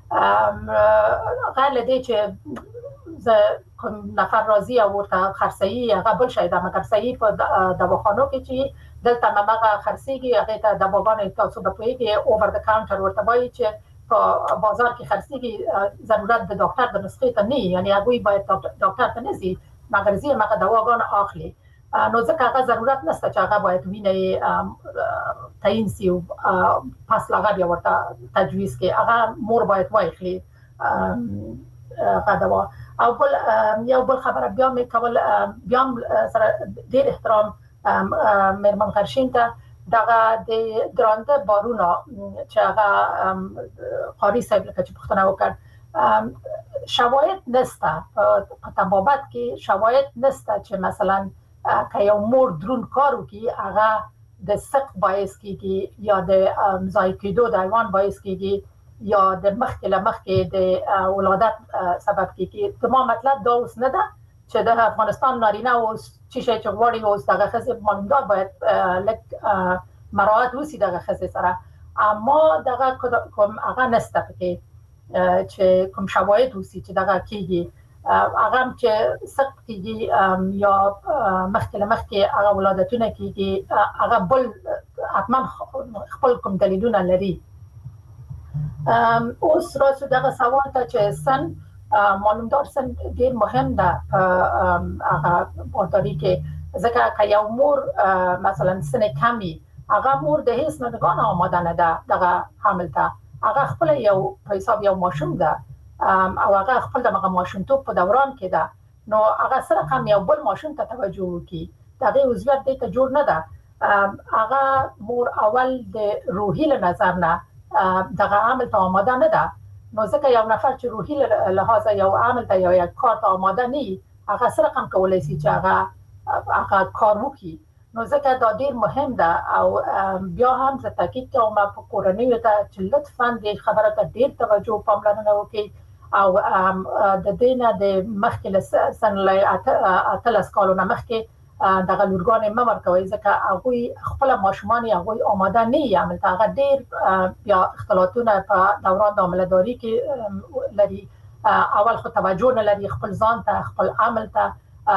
غیر لدی چې کوم نفر راضي او ورته خرڅي هغه بل شي د مګرسي په دواخانو کې چې دلته مغه خرڅيږي هغه ته د بابانه تاسو په پوي کې اوور د کاونټر ورته وایي چې په بازار کې خرڅيږي ضرورت د ډاکټر د نسخې ته نه یعنی هغه باید ډاکټر ته نزي مګرزي مغه دواګان اخلي نو ځکه هغه ضرورت نشته چې هغه باید ویني تعین سی او پاس لاګه بیا ورته تجویز کې هغه مور باید واخلي هغه دوا او بل یو بل خبره بیا مې کول بیا سره ډېر احترام مېرمن غرشین ته دغه د درانده بارونه چې هغه قاری صاحب لکه چې پښتنه وکړ شواهد نشته په تبابت کې شواهد نشته چې مثلا که یو مور درون کار وکړي هغه د سقط باعث کیږي یا د ضایع کېدو د حیوان باعث کیږي یا د مخکې د ولادت سبب کیږي زما مطلب دا اوس نه ده چې د افغانستان نارینه اوس چې شي چې غواړي اوس دغه خزې معلومات باید لک مراعات وسی دغه خزې سره اما دغه کوم هغه نسته پکې چې کوم شواهد وسی چې دغه کیږي هغه چې سقط کیږي یا مخکې هغه ولادتونه کیږي هغه بل حتما خپل کوم دلیلونه لري اوس راځو دغه سوال ته چې سن معلومات سن ډیر مهم ده هغه بارداری کې ځکه که یو مور مثلا سن کمی هغه مور د هیڅ نه آماده نه ده دغه حمل ته هغه خپل یو په حساب یو ماشوم ده او هغه خپل د ماشومتوب په دوران کې ده نو هغه سره هم یو بل ماشوم ته توجه وکړي دغه عضویت دې ته جوړ نه ده هغه مور اول د روحي له نظر نه دغه عمل ته آماده نه ده نو ځکه یو نفر چې روحي لحاظه یو عمل ته یا کار ته آماده نه هغه سره هم کولای شي چې هغه کار وکړي نو ځکه دا ډیر مهم ده او بیا هم زه تاکید کوم په کورنۍ ته چې لطفاً د خبره ته ډیر توجه پاملرنه وکړي او د دینه د مخکې سن له اتلس کالونو مخکې دغه لورګانې ممر کوي ځکه هغه خپل ماشومان هغه آماده نه یعمل هغه ډیر بیا اختلافونه په دوران د عملداري کې لري اول خو توجه نه لري خپل ځان ته خپل عمل ته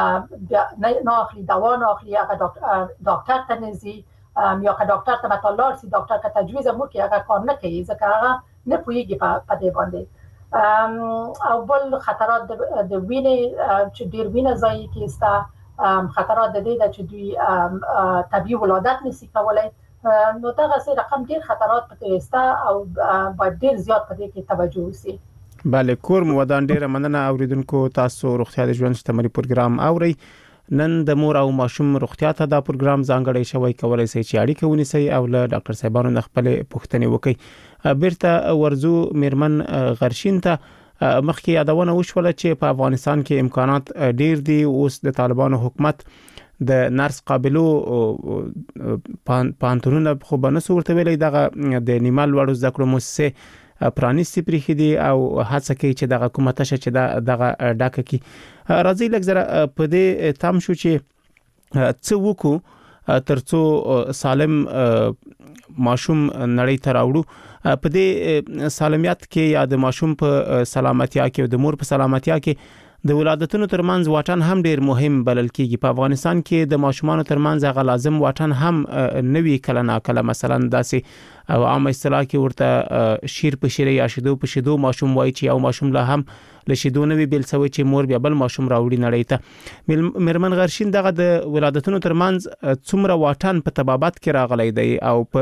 نه اخلي دوا نه اخلي هغه ډاکټر ته نزي یا که ډاکټر ته مطالعه سي ډاکټر که تجویز مو کې هغه کار نه کوي ځکه هغه نه پويږي په دې باندې او بل خطرات د وینې چې ډیر وینې ځای کېستا خطرات د دې چې دوی طبيعي ولادت نشي کولای نو دا غسه رقم ډیر خطرات پکې استا او باید ډیر زیات په دې کې توجه وشي بله کور مو ودان ډیر مننه اوریدونکو تاسو روغتیا د ژوند شتمري پروګرام اوري نن د مور او ماشوم روغتیا ته دا پروګرام ځانګړی شوی کولای شي چې اړیکه ونیسي او له ډاکټر صاحبانو نه خپل پوښتنې وکړي بیرته ورزو مېرمن غرشین ته مخکې یادونه وشوله چې په افغانستان کې امکانات ډیر دي اوس د طالبانو حکومت د نرس قابلو پانتونونه خو بنس ورته ویلي دغه د نیمال وړو ذکر مؤسسه پرانیستی پرې دي او هڅه کوي چې دغه حکومت شه چې دغه ډاکه کی راځي لږ زره په دې تام شو چې څه وکړو ترڅو سالم ماشوم نړۍ ته راوړو په دې سالمیت کې یا د ماشوم په سلامتیا کې او د مور په سلامتیا کې د ولادتونو ترمنځ واټن هم ډیر مهم بلل کیږي په افغانستان کې د ماشومان ترمنځ غو لازم واټن هم نوي کله ناکله مثلا داسې او عام اصطلاح کې ورته شیر په شیر یا شیدو په شیدو ماشوم وایي چې یو ماشوم له هم له شیدو نوي بیل سوي چې مور بیا بل ماشوم راوړي نړۍ ته مېرمن غرشین دغه د ولادتونو ترمنځ څومره واټن په طبابت کې راغلی دی او په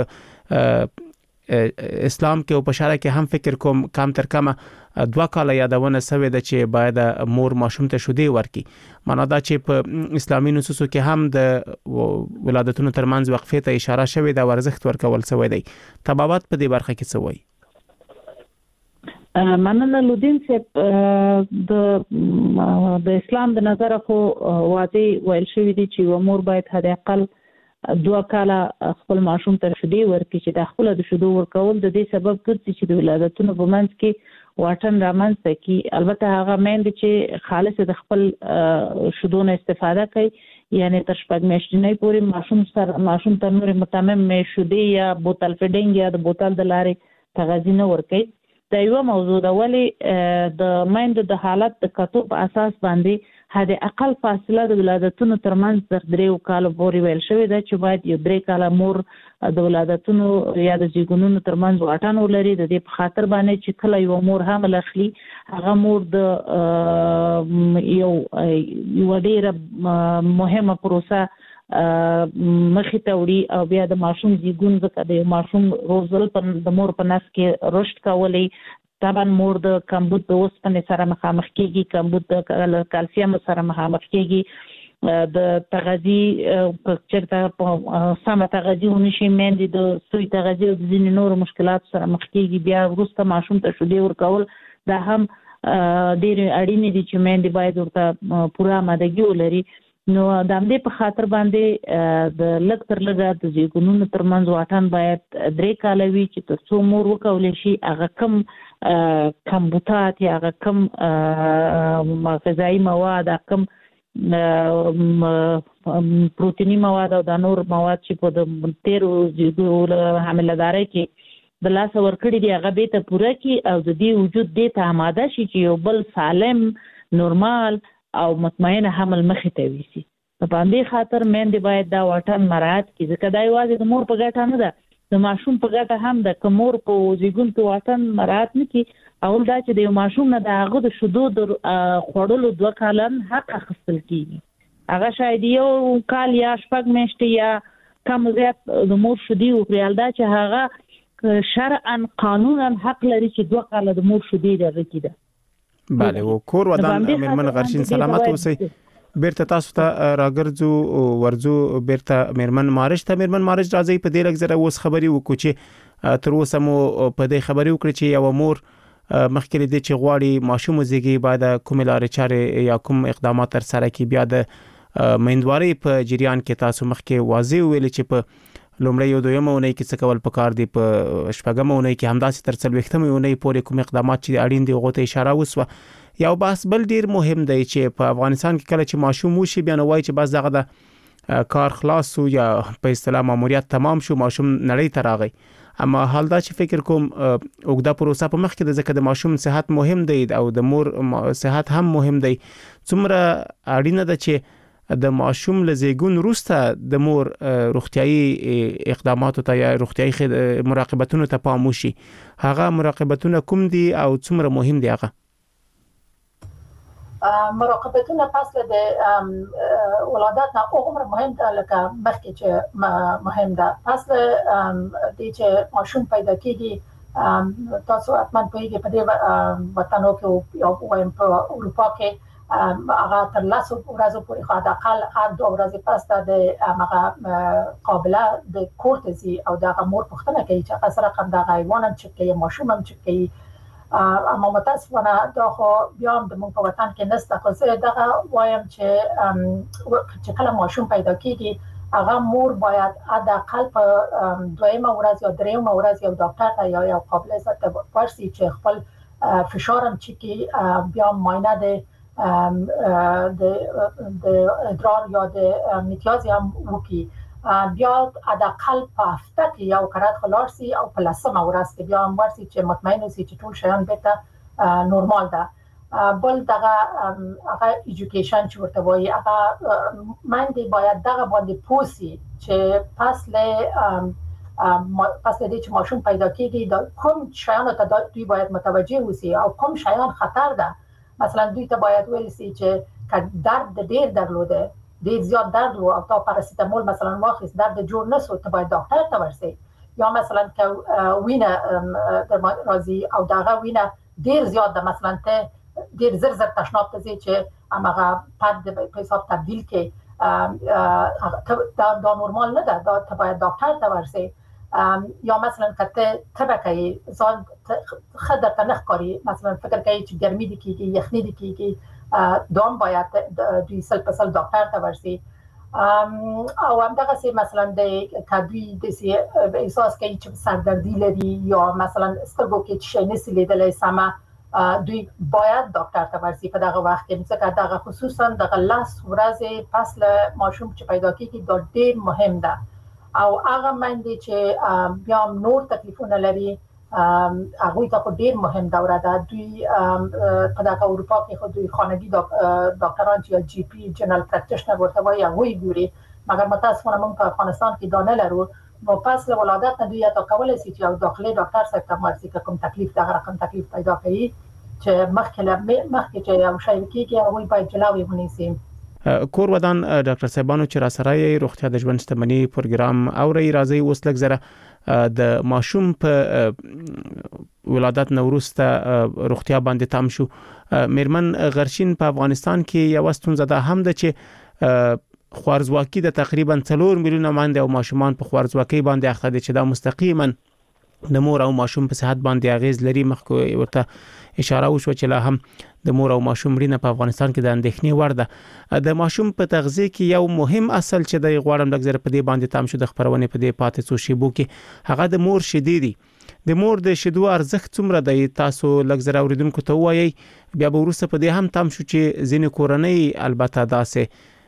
اسلام کې او په شرع کې هم فکر کوم کم تر کمه 2 کال یادونه سوي د چې باید مور ماشوم ته شودي ورکي معنا دا چې په اسلامي نصوصو کې هم د ولادتونو ترمنځ وقفه ته اشاره شوې د ورزخت ورکول سوی دی طبابت په دې برخه کې څه وایي مننه لودین صاحب د اسلام د نظر خو واضح ویل شوی دی چې و مور باید حد اقل 2 کاله خپل ماشوم ته شیدې ورکړي چې د خپل د شیدو ورکول د دې سبب ګرځي چې د ولادتونو په منځ کې واټن رامنځته کی. البته هغه میندې چې خالص د خپل شیدو نه استفاده کوي یعنی تر 6 میاشتې پورې ماشوم ته نور متمم شیدې یا بوتل فیډینګ یا د بوتل د لارې تغذیه نه ورکوي. دا یو موضوع ده، ولی د میندو د حالت د کتو په اساس باندې حد اقل فاصله د ولادتونو ترمنځ تر 3 کالو پورې ویل شوی ده چې باید یو 3 کاله مور د ولادتونو یا د زیږونونو ترمنځ واټن ولري. د دې په خاطر باندې چې کله یو مور حامل اخلي هغه مور د یو ډیره مهمه پروسه مخې ته وړي او بیا د ماشوم زیږون ځکه د ماشوم روزل د مور په نس کې رشد کولی طبعا مور د کمبود د اوسپنې سره مخامخ کیږي، کمبود د کلسیم سره مخامخ کیږي، د تغذیه په چیرته سمه تغذیه ونشي میندې د سوی تغذیه او د ځینې نور مشکلات سره مخ کیږي. بیا وروسته ماشوم ته شیدې ورکول دا هم ډېر اړین دي چې میندې باید ورته پوره آمادګي ولري. نو د همدې په خاطر باندې د لږ تر لږه د زیږونونو ترمنځ واټن باید 3 کاله وي چې تر څو مور وکولی شي هغه کم کمبوتات یا هغه کم غذایي مواد، کم پروتینی مواد او د نور مواد چې په د تیرو حامله‌دارۍ کې د لاسه ورکړي دي هغه بیرته پوره کړي او د دې وجود دې ته آماده شي چې یو بل سالم نورمال او مطمئن حمل مخې ته ویسي. په باندې خاطر میندې باید دا واټن مراعات کړي ځکه دا یوازې د مور په ګټه نه ده، د ماشوم په ګټه هم ده. که مور په زیږون کې واټن مراعات نه کړي اول دا چې د یو ماشوم نه د هغه د شیدو د خوړلو 2 کاله حق اخیستل کېږي. هغه شاید 1 کال یا 6 میاشتې یا کم زیات د مور شیدې وخوري، دا چې هغه شرعاً قانونا حق لري چې 2 کاله د مور شیدې درکړي ده. بله و کور ودان میرمن غرشین سلامت اوسئ. بیرته تاسو ته راګرځو ورځو بیرته میرمن مارج ته. میرمن مارج راځي په دې لږ زره اوس خبري وکړو چې تر اوسه مو په دې خبري وکړي چې یو مور مخکې دې چې غواړي ماشوم زیږي بعد کوم لارې چارې یا کوم اقدامات تر سره کی بیا د میندواري په جریان کې تاسو مخکې واضح ویل چې په لومړی یو دویمه اونۍ کې څه کول پکار دي، په شپږمه اونۍ کې همداسې تر 40مه اونۍ پورې کوم اقدامات چې اړین دي هغه ته اشاره وسوه. یو بحث بل ډیر مهم دی چې په افغانستان کې کله چې ماشوم وشي بیا نو وایي چې بس دغه د کار خلاص شو یا په اصطلاح ماموریت تمام شو، ماشوم نړۍ ته راغی. اما حال دا چې فکر کوم اوږده پروسه په مخ کې د ځکه د ماشوم صحت مهم دی او د مور صحت هم مهم دی. څومره اړینه ده چې د ماشوم لزیګون وروسته د مور روغتيایي اقداماتو ته یا روغتيایي مراقبتونو ته پام وشي. هغه مراقبتونه کوم دي او څومره مهم دي؟ هغه مراقبتونه پس د ولادت نه عمر مهم ده لکه مخکې چې مهم ده. پس د چې ماشوم پیدا کیږي تاسو حتما پوهیږئ په دې وطنو کې او وایم په اروپا کې هغه تر 10 ورځې پورې خو د اقل 2 ورځې پس د هغه قابله د کورتزي او د مور پختنه کوي چې هغه سره کوم د حیوان هم چې کوي ماشوم هم چې کوي. اما متاسفانه دا خو بیا هم د موږ په وطن کې نشته. خو زه دغه وایم چې کله ماشوم پیدا کیږي هغه مور باید حداقل په 2مه ورځ یا 3مه ورځ یو ډاکټر ته یا قابله ته ورسي چې خپل فشار هم چې کوي، بیا معاینه د ادرار یا د امتیاز هم وکي، بیا حداقل په هفته کې یو کرات خلاص شي او په 10مه ورځ کې بیا هم ورسي چې مطمئن اوسي چې ټول شیان بیرته نورمال ده. بل دغه هغه ایجوکیشن چې ورته وایي هغه باندې باید دغه باندې پوسی چې پس دې چې ماشوم پیدا کیږي د کوم شیانو ته دوی باید متوجه اوسي او کوم شیان خطر ده. مثلا دوی ته باید ویل شي چې درد ډیر درلوده، ډیر زیات درد او تا پاراسیتامول مثلا واخیست درد جوړ نشو، ته باید ډاکټر ته ورسې. یا مثلا که وینه در راځي او دغه وینه ډیر زیات ده، مثلا ته ډیر زر تشناب ته ځي چې هغه پد په حساب تبدیل کې دا نورمال نه ده، دا ته باید ډاکټر ته ورسې. یا مثلا کته تبکه ځان خدای ته نه ښکاري مثلا فکر کوي چې ګرمي دي کیږي یخني دي کیږي دوم باید دوی سل په سل ډاکټر ته ورسي او همدغه سي مثلا د کدوی د سي احساس کوي چې سردردي لري یا مثلا سترګو کې شي نسی لیدلای سمه دوی باید ډاکټر ته ورسي په دغه وخت کې ځکه دغه خصوصا دغه لاس ورځې پس له ماشوم چې پیدا کیږي دا ډېر مهم ده او هغه مندي چې بیا نور تکلیفونه لري هغه ته ډېر مهم دوره ده دوی په دغه اروپا کې خو دوی خانگی ډاکټران چې جی پی جنرال پریکټیشنر ورته وایي هغه ګوري مګر متاسفانه موږ په افغانستان کې دا نه لرو نو پس له ولادت نه دوی تا کولای شي چې یو داخلي ډاکټر سره تمرسي کوم تکلیف دغه رقم تکلیف پیدا کوي چې مخکې چې یو شی کېږي هغه باید جلوي ونیسي کور ودان ډاکټر صاحبانو چې را سره یې روغتیا د ژوند شتمنۍ پروګرام اوري راځي اوس لږ زره د ماشوم په ولادت نوروسته روغتیا باندې تام شو میرمن غرشین په افغانستان کې یو ستونزه ده هم د چې خوارزواکي د تقریبا 4 میلیونه ماندې او ماشومان په خوارزواکي باندې اخته دي چې دا مستقیما د مور او ماشوم په صحت باندې اغیز لري مخکې ورته اشاره وشو چې لا هم د مور او ماشوم رینه په افغانستان کې د اندېښنې وړ ده د ماشوم په تغذیه کې یو مهم اصل چې د غواړم لږ زره په دې باندې تام شو د خبرونه په دې پاتې څو شیبو کې هغه د مور شیدې دي د مور د شیدو ارزښت څومره دی تاسو لږ زره اوریدونکو ته وایي بیا به ورسره په دې هم تام شو چې ځینې کورنۍ البته داسې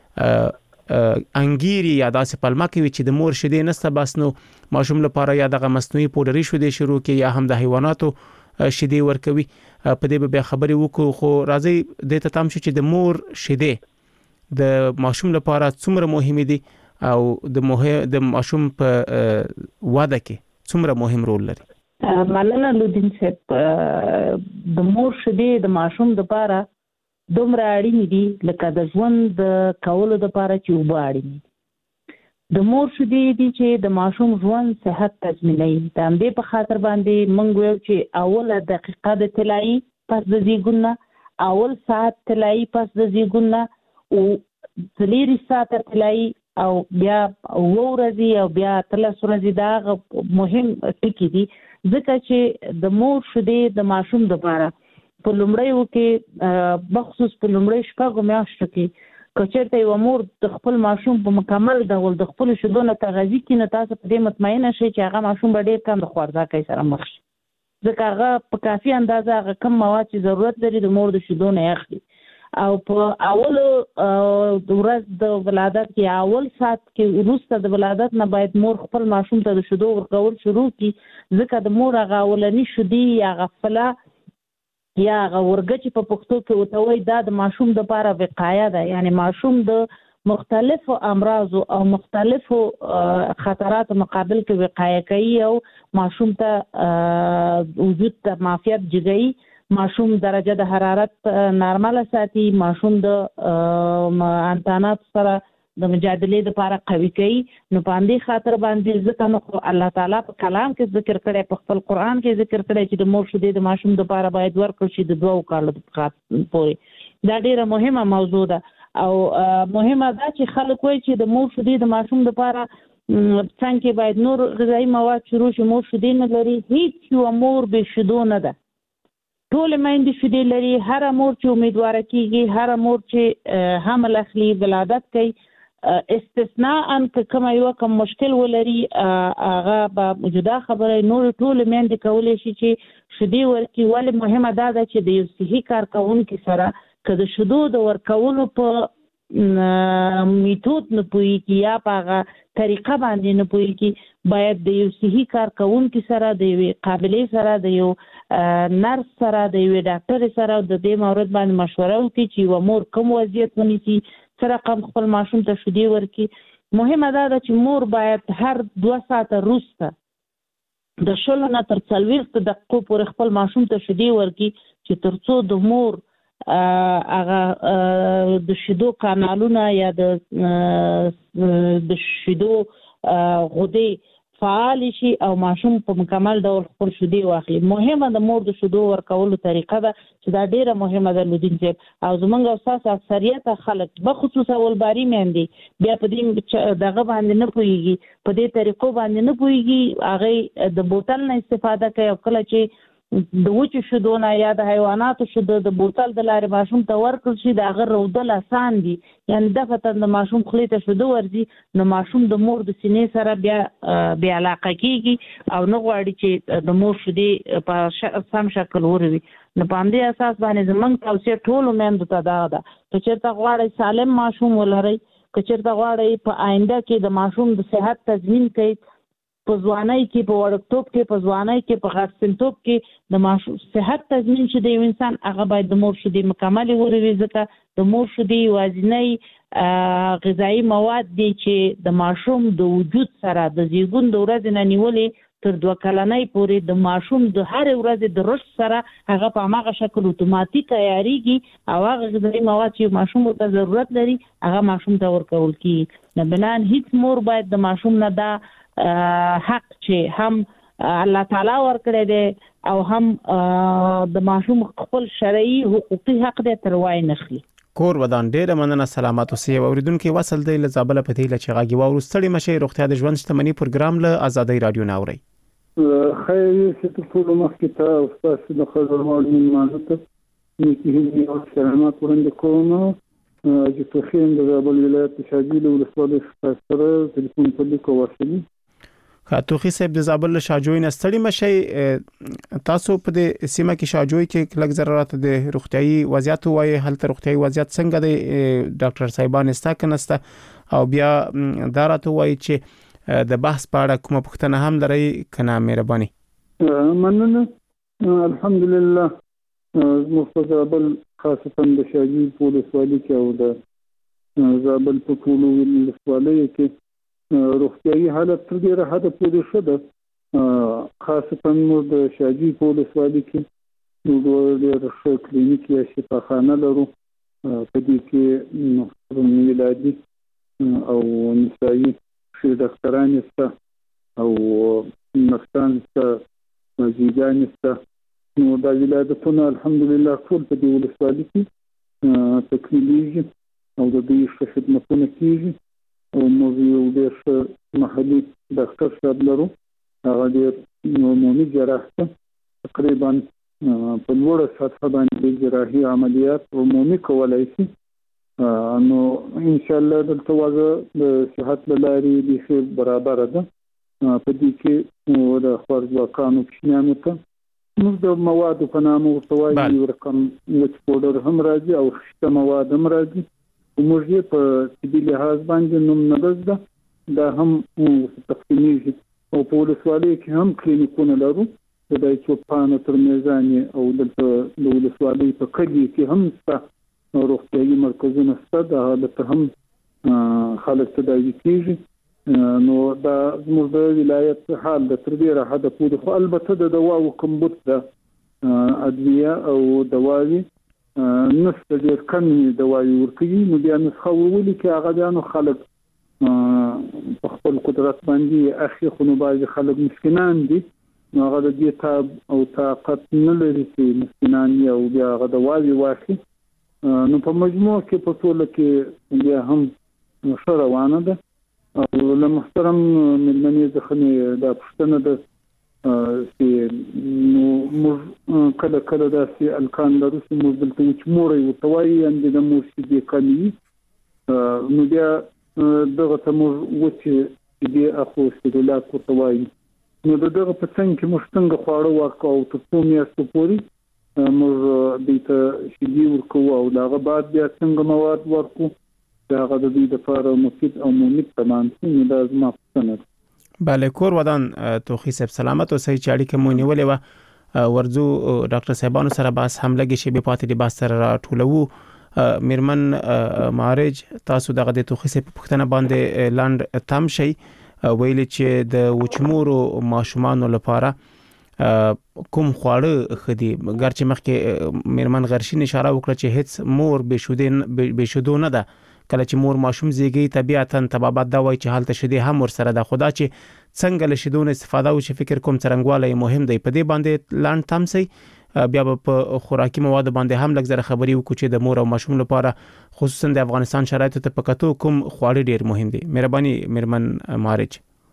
انګيري یا داسې پلمه کوي چې د مور شیدې نسته بس نو ماشوم لپاره یا دغه مصنوعي پودري شیدې شروع کې یا هم د حیواناتو شیدې ورکوي په دې به خبرې وکړو خو راځي د ته تام شو چې د مور شیدې د ماشوم لپاره څومره مهمه دي او د ماشوم په واده کې څومره مهم رول لري مننه لودین صاحب د مور شیدې د ماشوم لپاره دومره اړین دي لکه د ژوند د کولو لپاره چې وبا اړین دي د مور شیدې دي چې د ماشوم ژوند صحت تضمینوي د همدې په خاطر باندې موږ وایو چې اوله دقیقه د طلایي پس د زیږون اول ساعت طلایي پس د زیږون او 3 ساعت طلایي او بیا ورځي او بیا 3 ورځې دا مهم ټکی دي ځکه چې د مور شیدې د ماشوم لپاره په لومړیو کې بخصوص په لومړی شپږو میاشتو کې کچېرته یو مور د خپل ماشوم په مکمل ډول د خپل شیدو نه تغذیه کینه تاسو په دې مطمئنه شئ چې هغه ماشوم به ډېر کم د خوارځواکۍ سره مخ شي ځکه هغه په کافي اندازه هغه کم مواد چې ضرورت لري د مور د شیدو نه اخلي او په اول ورځ د ولادت کې اول ساعت کې وروسته د ولادت نه باید مور خپل ماشوم ته د شیدو ورکول شروع کړي ځکه د مور هغه اولنی شیدې یا غفله یا ورګچ په پښتو کې وتوي دا د ماشوم د لپاره وقایه ده یعنی ماشوم د مختلفو امراض او مختلفو خطرات مقابل کې وقایه کوي او ماشوم ته وجود ته معافیت جګي ماشوم درجه د حرارت نارمل ساتي ماشوم د انتانات سره د مجادلې لپاره قوي کوي نو په دې خاطر باندې ځکه نو الله تعالی په کلام کې ذکر کړی په خپل قران کې ذکر کړی چې د مور شیدې د ماشوم لپاره باید ورکړل شي د 2 کالو پورې دا ډیره مهمه موضوع ده او مهمه ده چې خلک وایي چې د مور شیدې د ماشوم لپاره څنګه باید نور غذایی مواد شروع شي مور شیدې نه لري هیڅ یو مور به شیدو نه ده ټول میندې شیدې لري هر مور چې امیدواره کیږي هر مور چې حمل اخلي ولادت کوي استثناء ان کوم یو کوم مشکل ولري هغه به موجوده خبره نور ټول میندې کولای شي چې شیدې ورکړي ولې مهمه ده چې د یو صحي کارکونکو سره کله شیدو د ورکولو په میتود نه پوهیږي یا په هغه طریقه باندې نه پوهیږي باید د یو صحي کارکونکو سره د یو قابلیت سره د یو نرس سره د یو ډاکټر سره د دې مورد باندې مشوره وکړي چې و مور کوم وضعیت ونیسي سره قم خپل ماشوم ته شیدې ورکړي مهمه ده چې مور باید هر 2 ساعته وروسته د 20 نه تر 40 دقیقو پورې خپل ماشوم ته شیدې ورکړي چې ترڅو د مور هغه د شیدو کانالونه یا د شیدو غدې فعال شي او ماشوم په مکمل ډول خپل شودي واخلي. مهمه د مور د شودو ورکولو طریقه ده چې دا ډیره مهمه ده لودین صاحب. او زمونږ استاد اکثریت خلک بخصوص اولباري مېندې بیا په دې دغه باندې نه پوهیږي، په دې طریقو باندې نه پوهیږي. هغه د بوتل نه استفاده کوي او کله چې د وچو شودو نه یا د حیواناتو شودو د بوتل د لارې ماشوم ته ورکړل شي د هغه رودل اسان دي، یعنی دغه د ماشوم خولې ته شودو ورځي نو ماشوم د مور د سینې سره بیا علاقه کیږي او نه غواړي چې د مور شودې په سم شکل وروي. نو په همدې اساس باندې زموږ توصیه ټولو میندو ته دا ده که چېرته غواړئ سالم ماشوم ولرئ، که چېرته غواړئ په آینده کې د ماشوم د صحت تضمین کوئ، په ځوانۍ کې، په وړکتوب کې، په ځوانۍ کې، په غرسنتوب کې د ماشوم صحت تضمین چې د یو انسان هغه باید د مور شودې مکمل وروي، ځکه د مور شودې یوازینی غذایي مواد دي چې د ماشوم د وجود سره د زیږون د ورځې نه نیولې تر 2 کلنۍ پورې د ماشوم د هر ورځې د رشد سره هغه په هغه شکل اتوماتیک عیاریږي او هغه غذایي مواد چې ماشوم ته ضرورت لري هغه ماشوم ته ورکول کیږي. نه بنان هیڅ مور باید د ماشوم نه دا حق چې هم الله تعالی ورکړی دی او هم د ماشوم خپل شرعي حقوقي حق دی تر وای نخلي. کور ودان ډیره مننه، سلامات اوسئ. اوریدونکو وصل دی له زابل په تیله چې غاګي واورو ستړي مشه. روغتیا د ژوند شتمنۍ پروګرام له آزادۍ رادیو نه اوري. خیر چې ټول مخکې ته استاد د خبرو من مازته نیکی او سلامات ورنده کوم چې په خین د زابل ولایت شاجوی ولسوالۍ سره ټلیفون په لیکو واسطه توخی صاحب د زابل شاجوی نه ستړي مشي. تاسو په دې سیمه کې شاجوی کې لږ ضرورت د روغتيایي وضعیت وایي، هلته روغتيایي وضعیت څنګه دی؟ ډاکټر صاحبان استا کنسته او بیا دارته وایي چې د بحث په اړه کومه پوښتنه هم لري کنه مهرباني. مننه. الحمدلله مستقبل خاصه د شاجوی په ولسوالۍ کې او د زابل په ټولو ولسوالۍ کې روغتيایي حالت تر ډیره حده پورې ښه ده، خاصه نو د شاجوی په ولسوالۍ کې نو ډېر ښه کلینیک یا شفاخانه لرو. په دې کې میلادي او نسایي ښه ډاکټران شته او نرسان شته، زیږان شته. نو دا ولادتونه الحمدلله ټول په دې ولسوالۍ کې تکمیلیږي او د دې ښه خدمتونه کیږي. او موږ یو ډېر محلي ډاکټر صاحب لرو، هغه ډېر عمومي جراح ده، تقریبا په لوړه سطحه باندې جراحي عملیات عمومي کولای شي. نو ان شاء الله دلته وضع د صحت لارې بخیر برابر ده. په دې کې د خوارځواکانو کوچنیانو ته موږ د موادو په نامه ورته وایي، رقم وچ پوډر هم راځي او خشته مواد هم راځي. موږ په طبي لحاظ باندې نوم نبض ده دا هم تقسیمیږي او په ولسوالۍ کې هم کلینیکونه لرو د چوپانه تر میزانې او د ولسوالۍ په کلي کې هم شته روغتیایي مرکزونه شته، د حالت هم خلک تداوي کیږي. نو دا زموږ د ولایت حال د تر ډیره حده پورې، خو البته د دواو کمبود ده، ادویه او دواوی نسخه ډېر کم دوايي ورکوي. نو بیا نسخه وولي کې هغه بیا نو خلک په خپل قدرت باندې اخی، خو نو بعضې خلک مسکینان دي، نو هغه د دې تاب او طاقت نه لري چې مسکینان یې او بیا هغه دواوي واخلي. نو په مجموع کې په ټوله کې بیا هم ښه روانه ده. او له محترم مېلمنې څخه دا پوښتنه ده چې موږ کله کله داسې الکان لرو چې موږ دلته چې مورې ورته وایي یعنې د مور شیدې کمې، نو بیا دغه ته موږ وچې شیدې اخو سیرولاک ورته وایي. نو د دغه په څنګ کې موږ څنګه خواړه ورکوو او تر څو میاشتو پورې موږ دوی ته شیدې ورکوو او د هغه بعد بیا څنګه مواد ورکوو د هغه د دوی لپاره مفید او ممید تمام شي. نو دا زما پوښتنه ده. بله کور ودان توخی صاحب سلامت اوسئ. چې اړیکه مو نیولې وه ورځو ډاکټر صاحبانو سره بحث هم لږې شیبې پاتې دي، بحث سره راټولوو. میرمن معارج تاسو دغه د توخی صاحب په پوښتنه باندې لاند تم شئ، ویلي چې د وچمورو ماشومانو لپاره کوم خواړه ښه دي. ګرچې مخکې میرمن غرشین اشاره وکړه چې هیڅ مور بې شودو نه ده، کله چې مور ماشوم زیږي طبيعتاً طبابت دا وایي چې حالت شیدې هم ورسره ده. خدا چې څنګه له شیدو استفاده او چې فکر کوم څرنګواله مهم دی. په دې باندې لاند تمسي بیا په خوراکي مواد باندې هم لږ زره خبري وکړو چې د مور او ماشوم لپاره خصوصا د افغانستان شرایطو ته پکاتو کوم خواړه ډیر مهم دي. مهرباني میرمن مارج.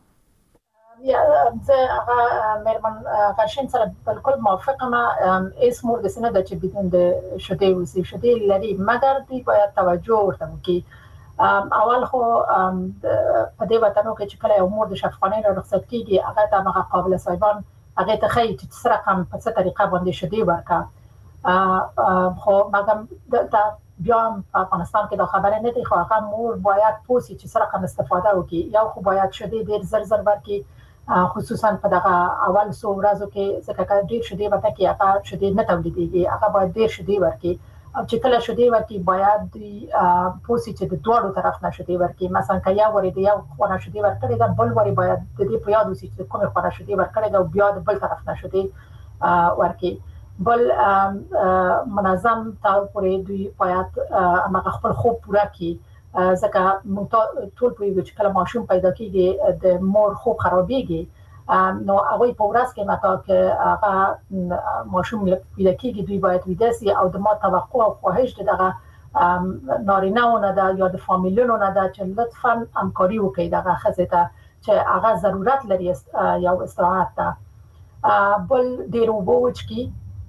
زه هغه میرمن غرشین سره بالکل موافقم. اس مور د سینه د چې بدون د شیدې وسی شیدې لري مګر دی باید توجه ورته وکړي. اول خو په دې وطنو کې چې کله یو مور د شفقانه رخصت کیږي هغه ته هغه قابل صاحبان هغه ته خی چې سره کوم په څه طریقه باندې شیدې ورکا. خو مګر دا بیا په افغانستان کې دا خبره نه دی. خو هغه مور باید پوسی چې سره کوم استفاده وکړي. یو خو باید شیدې ډیر زر ورکړي خصوصا په دغه اول سو ورځو کې ځکه ډیر شیدې ورته کې هغه شیدې نه تولیدېږي. هغه باید ډیر شیدې ورکړي او چې کله شیدې ورکړي باید پوسی چې د دوړو طرف نه شیدې ورکړي. مثلا که یو ورې د یو خونه شیدې ورکړي دا بل ورې باید د دې په یاد وسی چې کومه خونه شیدې ورکړي دا بیا د بل طرف نه شیدې ورکړي. بل منظم تاو پورې دوی باید هغه خپل خوب پوره کړي ځکه موږ ټول په یو چې کله ماشوم پیدا کیږي د مور خوب خرابېږي نو هغه په ورځ کې ماته کې هغه ماشوم پیدا کیږي دوی باید ویده سي او د ما توقع او خواهش دغه نارینه‌ونه ده یا د فامیلونو نه ده چې لطفاً همکاري وکړي دغه ښځې ته چې هغه ضرورت لري یو استراحت ته. بل ډېر اوبه وڅښي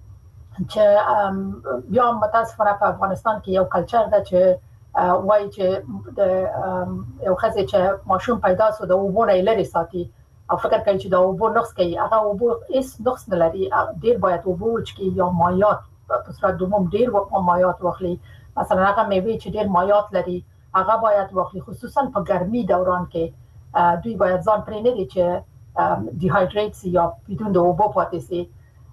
چې بیا متاسفانه په افغانستان کې یو کلچر ده چې وایي چې د یو ښځې چې ماشوم پیدا سو د اوبو نه لري ساتي او فکر کوي چې د اوبو نقص کوي. هغه اوبو هیڅ نقص نه لري. ډېر باید اوبه وڅښي یا مایات په صورت دوم ډېر مایات واخلي. مثلا هغه میوې چې ډېر مایات لري هغه باید واخلي خصوصا په ګرمي دوران کې. دوی باید ځان پرې نه دي چې ډیهایډریټ سي یا بدون د اوبو پاتې سي.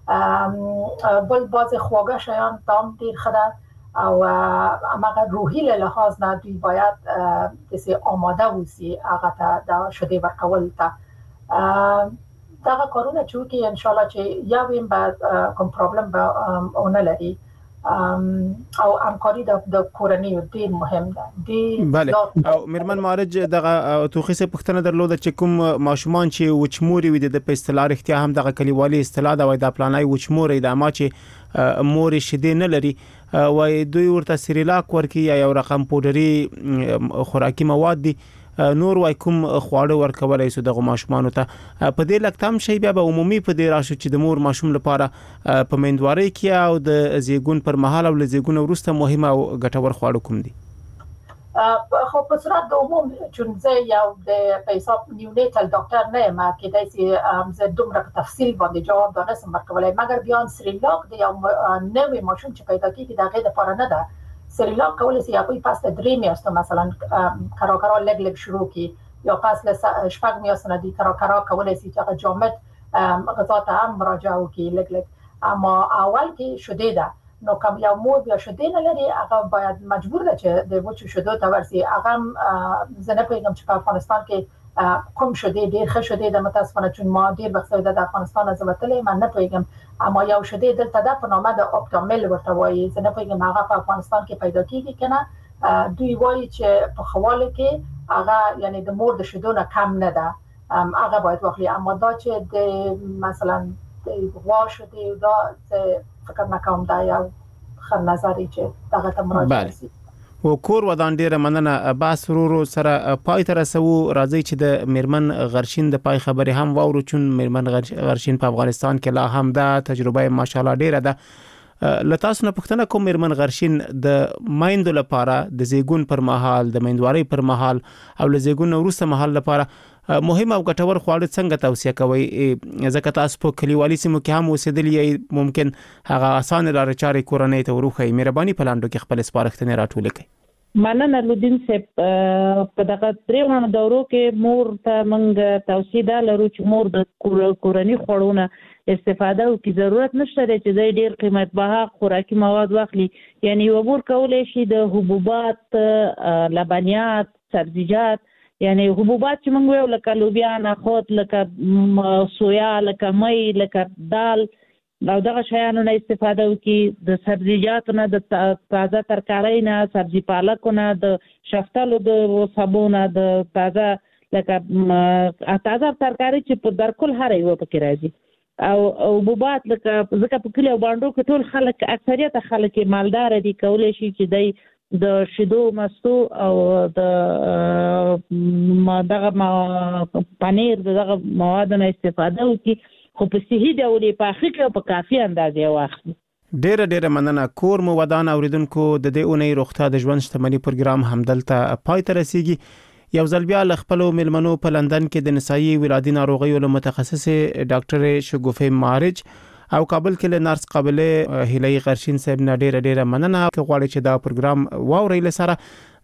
بل بعض خواږه شیان دام ډېر ښه ده او هغه روحي له لحاظ نه دوی باید کسی آماده وسی هغه ته د شیدې ورکول ته دغه کارونه چې ان شاء الله چې یا ویم بعد کوم پرابلم به اون لري او همکاری د کورنۍ ډیر مهم ده. بله او میرمن مارج دغه توخیسه پښتنه درلوده چې کوم ماشومان چې وچموري وي د په اصطلاح اختیار هم دغه کلیوالي اصطلاح دا وای د پلانای وچموري د ما چې مور شیدې نه لري وای دوی ورته سریلاک ورکی یا یو رقم پودري خوراکي مواد دي نور وای کوم خواړه ورکولای سو دغه ماشومان ته په دې لکتام شی بیا به عمومي په دې راشو چې د مور ماشوم لپاره په میندوارۍ کې او د زیګون پر مهال او زیګون وروسته مهمه او ګټور خواړه کوم دي. خو په صورت د عموم چون زه یو د حساب نیونیټل ډاکټر نه یم کې داسې زه دومره په تفصیل باندې جواب دانسم ورکولای مګر بیا سریلاک د یو نوې ماشوم چې پیدا کیږي دغه لپاره نه ده. سریلاک کولای شي هغه پس د 3 میاشتو مثلا کارا لګ شروع کی یا پس له 6 میاشتو نه دي کارا کولای شي چې هغه جامد غذا ته هم مراجعه وکړي لګ اما اول کې شیدې ده نو کوم یو مور بیا شیدې نه لري هغه باید مجبور ده چې د وچو شیدو ته ورسي. هغه زنه پیغام چې په افغانستان کې کوم شیدې ډېر ښه شیدې د متاسفانه چون ما ډېر وخت د افغانستان از وتلې من نه پیغام اما یو شیدې دلته د په نامه د اپټامل ورته وایي زنه پیغام هغه په افغانستان کې پیدا کیږي کنه دوی وایي چې په خواله کې هغه یعنی د مور د شیدو نه کم نه ده هغه باید واخلي اما دا چې د مثلا د غوا شیدې دا فکر نکوم دا یو خر نظری چې دغه ته مراجعه شي. و کور ودان ډیره مننه باس ورورو سره پای تر سو راځي چې د میرمن غرشین د پای خبره هم واورو چون میرمن غرشین په افغانستان کې لا هم دا تجربه ماشاءالله ډیره ده. لتاسو نه پښتنه کوم میرمن غرشین د مایندو لپاره د زیګون پر مهال د میندواري پر مهال او د زیګون وروسته مهال لپاره مهم او ګټور خواړه څنګه توصیه کوي ځکه تاسو په کلیوالي سیمو کې هم اوسېدلی ممکن هغه آسان لارې چارې کورنۍ ته وروخی. مهرباني په لاندو کې خپل سپارښتنې راټول کړئ. مننه لودین صاحب په دغه درېو دورو کې مور ته موږ توصیه ده لرو چې مور د کورنۍ خوړونه استفاده وکړي. ضرورت نشته چې د ډېر قیمت بها خوراکي مواد واخلي یعنی عبور کولای شي د حبوبات لبنیات سبزیجات یعنی حبوبات چې موږ ویو لکه لوبیا نخود لکه سویا لکه مۍ لکه دال او دغه شیانو نه استفاده وکړي، د سبزیجاتو نه، د تازه ترکارۍ نه، سبزي پالکو نه، د شفتالو د سبو نه، د تازه ترکارۍ چې په درکل هر یو پکې راځي، او حبوبات لکه ځکه په کلي او بانډو کې ټول خلک اکثریت خلک مالدار دي، کولی شي چې دی د شیدو، مستو او د دغه پنیر دغه موادو نه استفاده وکړي، خو په صحي ډول یې پاخه کړي او په کافي اندازې واخلي. ډیره مننه. کور مو ودان اوریدونکو، د دې اونۍ روغتیا د ژوند شتمنۍ پروګرام همدلته پای ته رسیږي. یو ځل بیا له خپلو مېلمنو په لندن کې د نسایي ولادي ناروغیو له متخصص ډاکټر شګوفې مارج او کابل کې له نرس قابله هیلۍ غرشین صاحب نه ډیره مننه. که غواړئ چې دا پروګرام واورئ لسره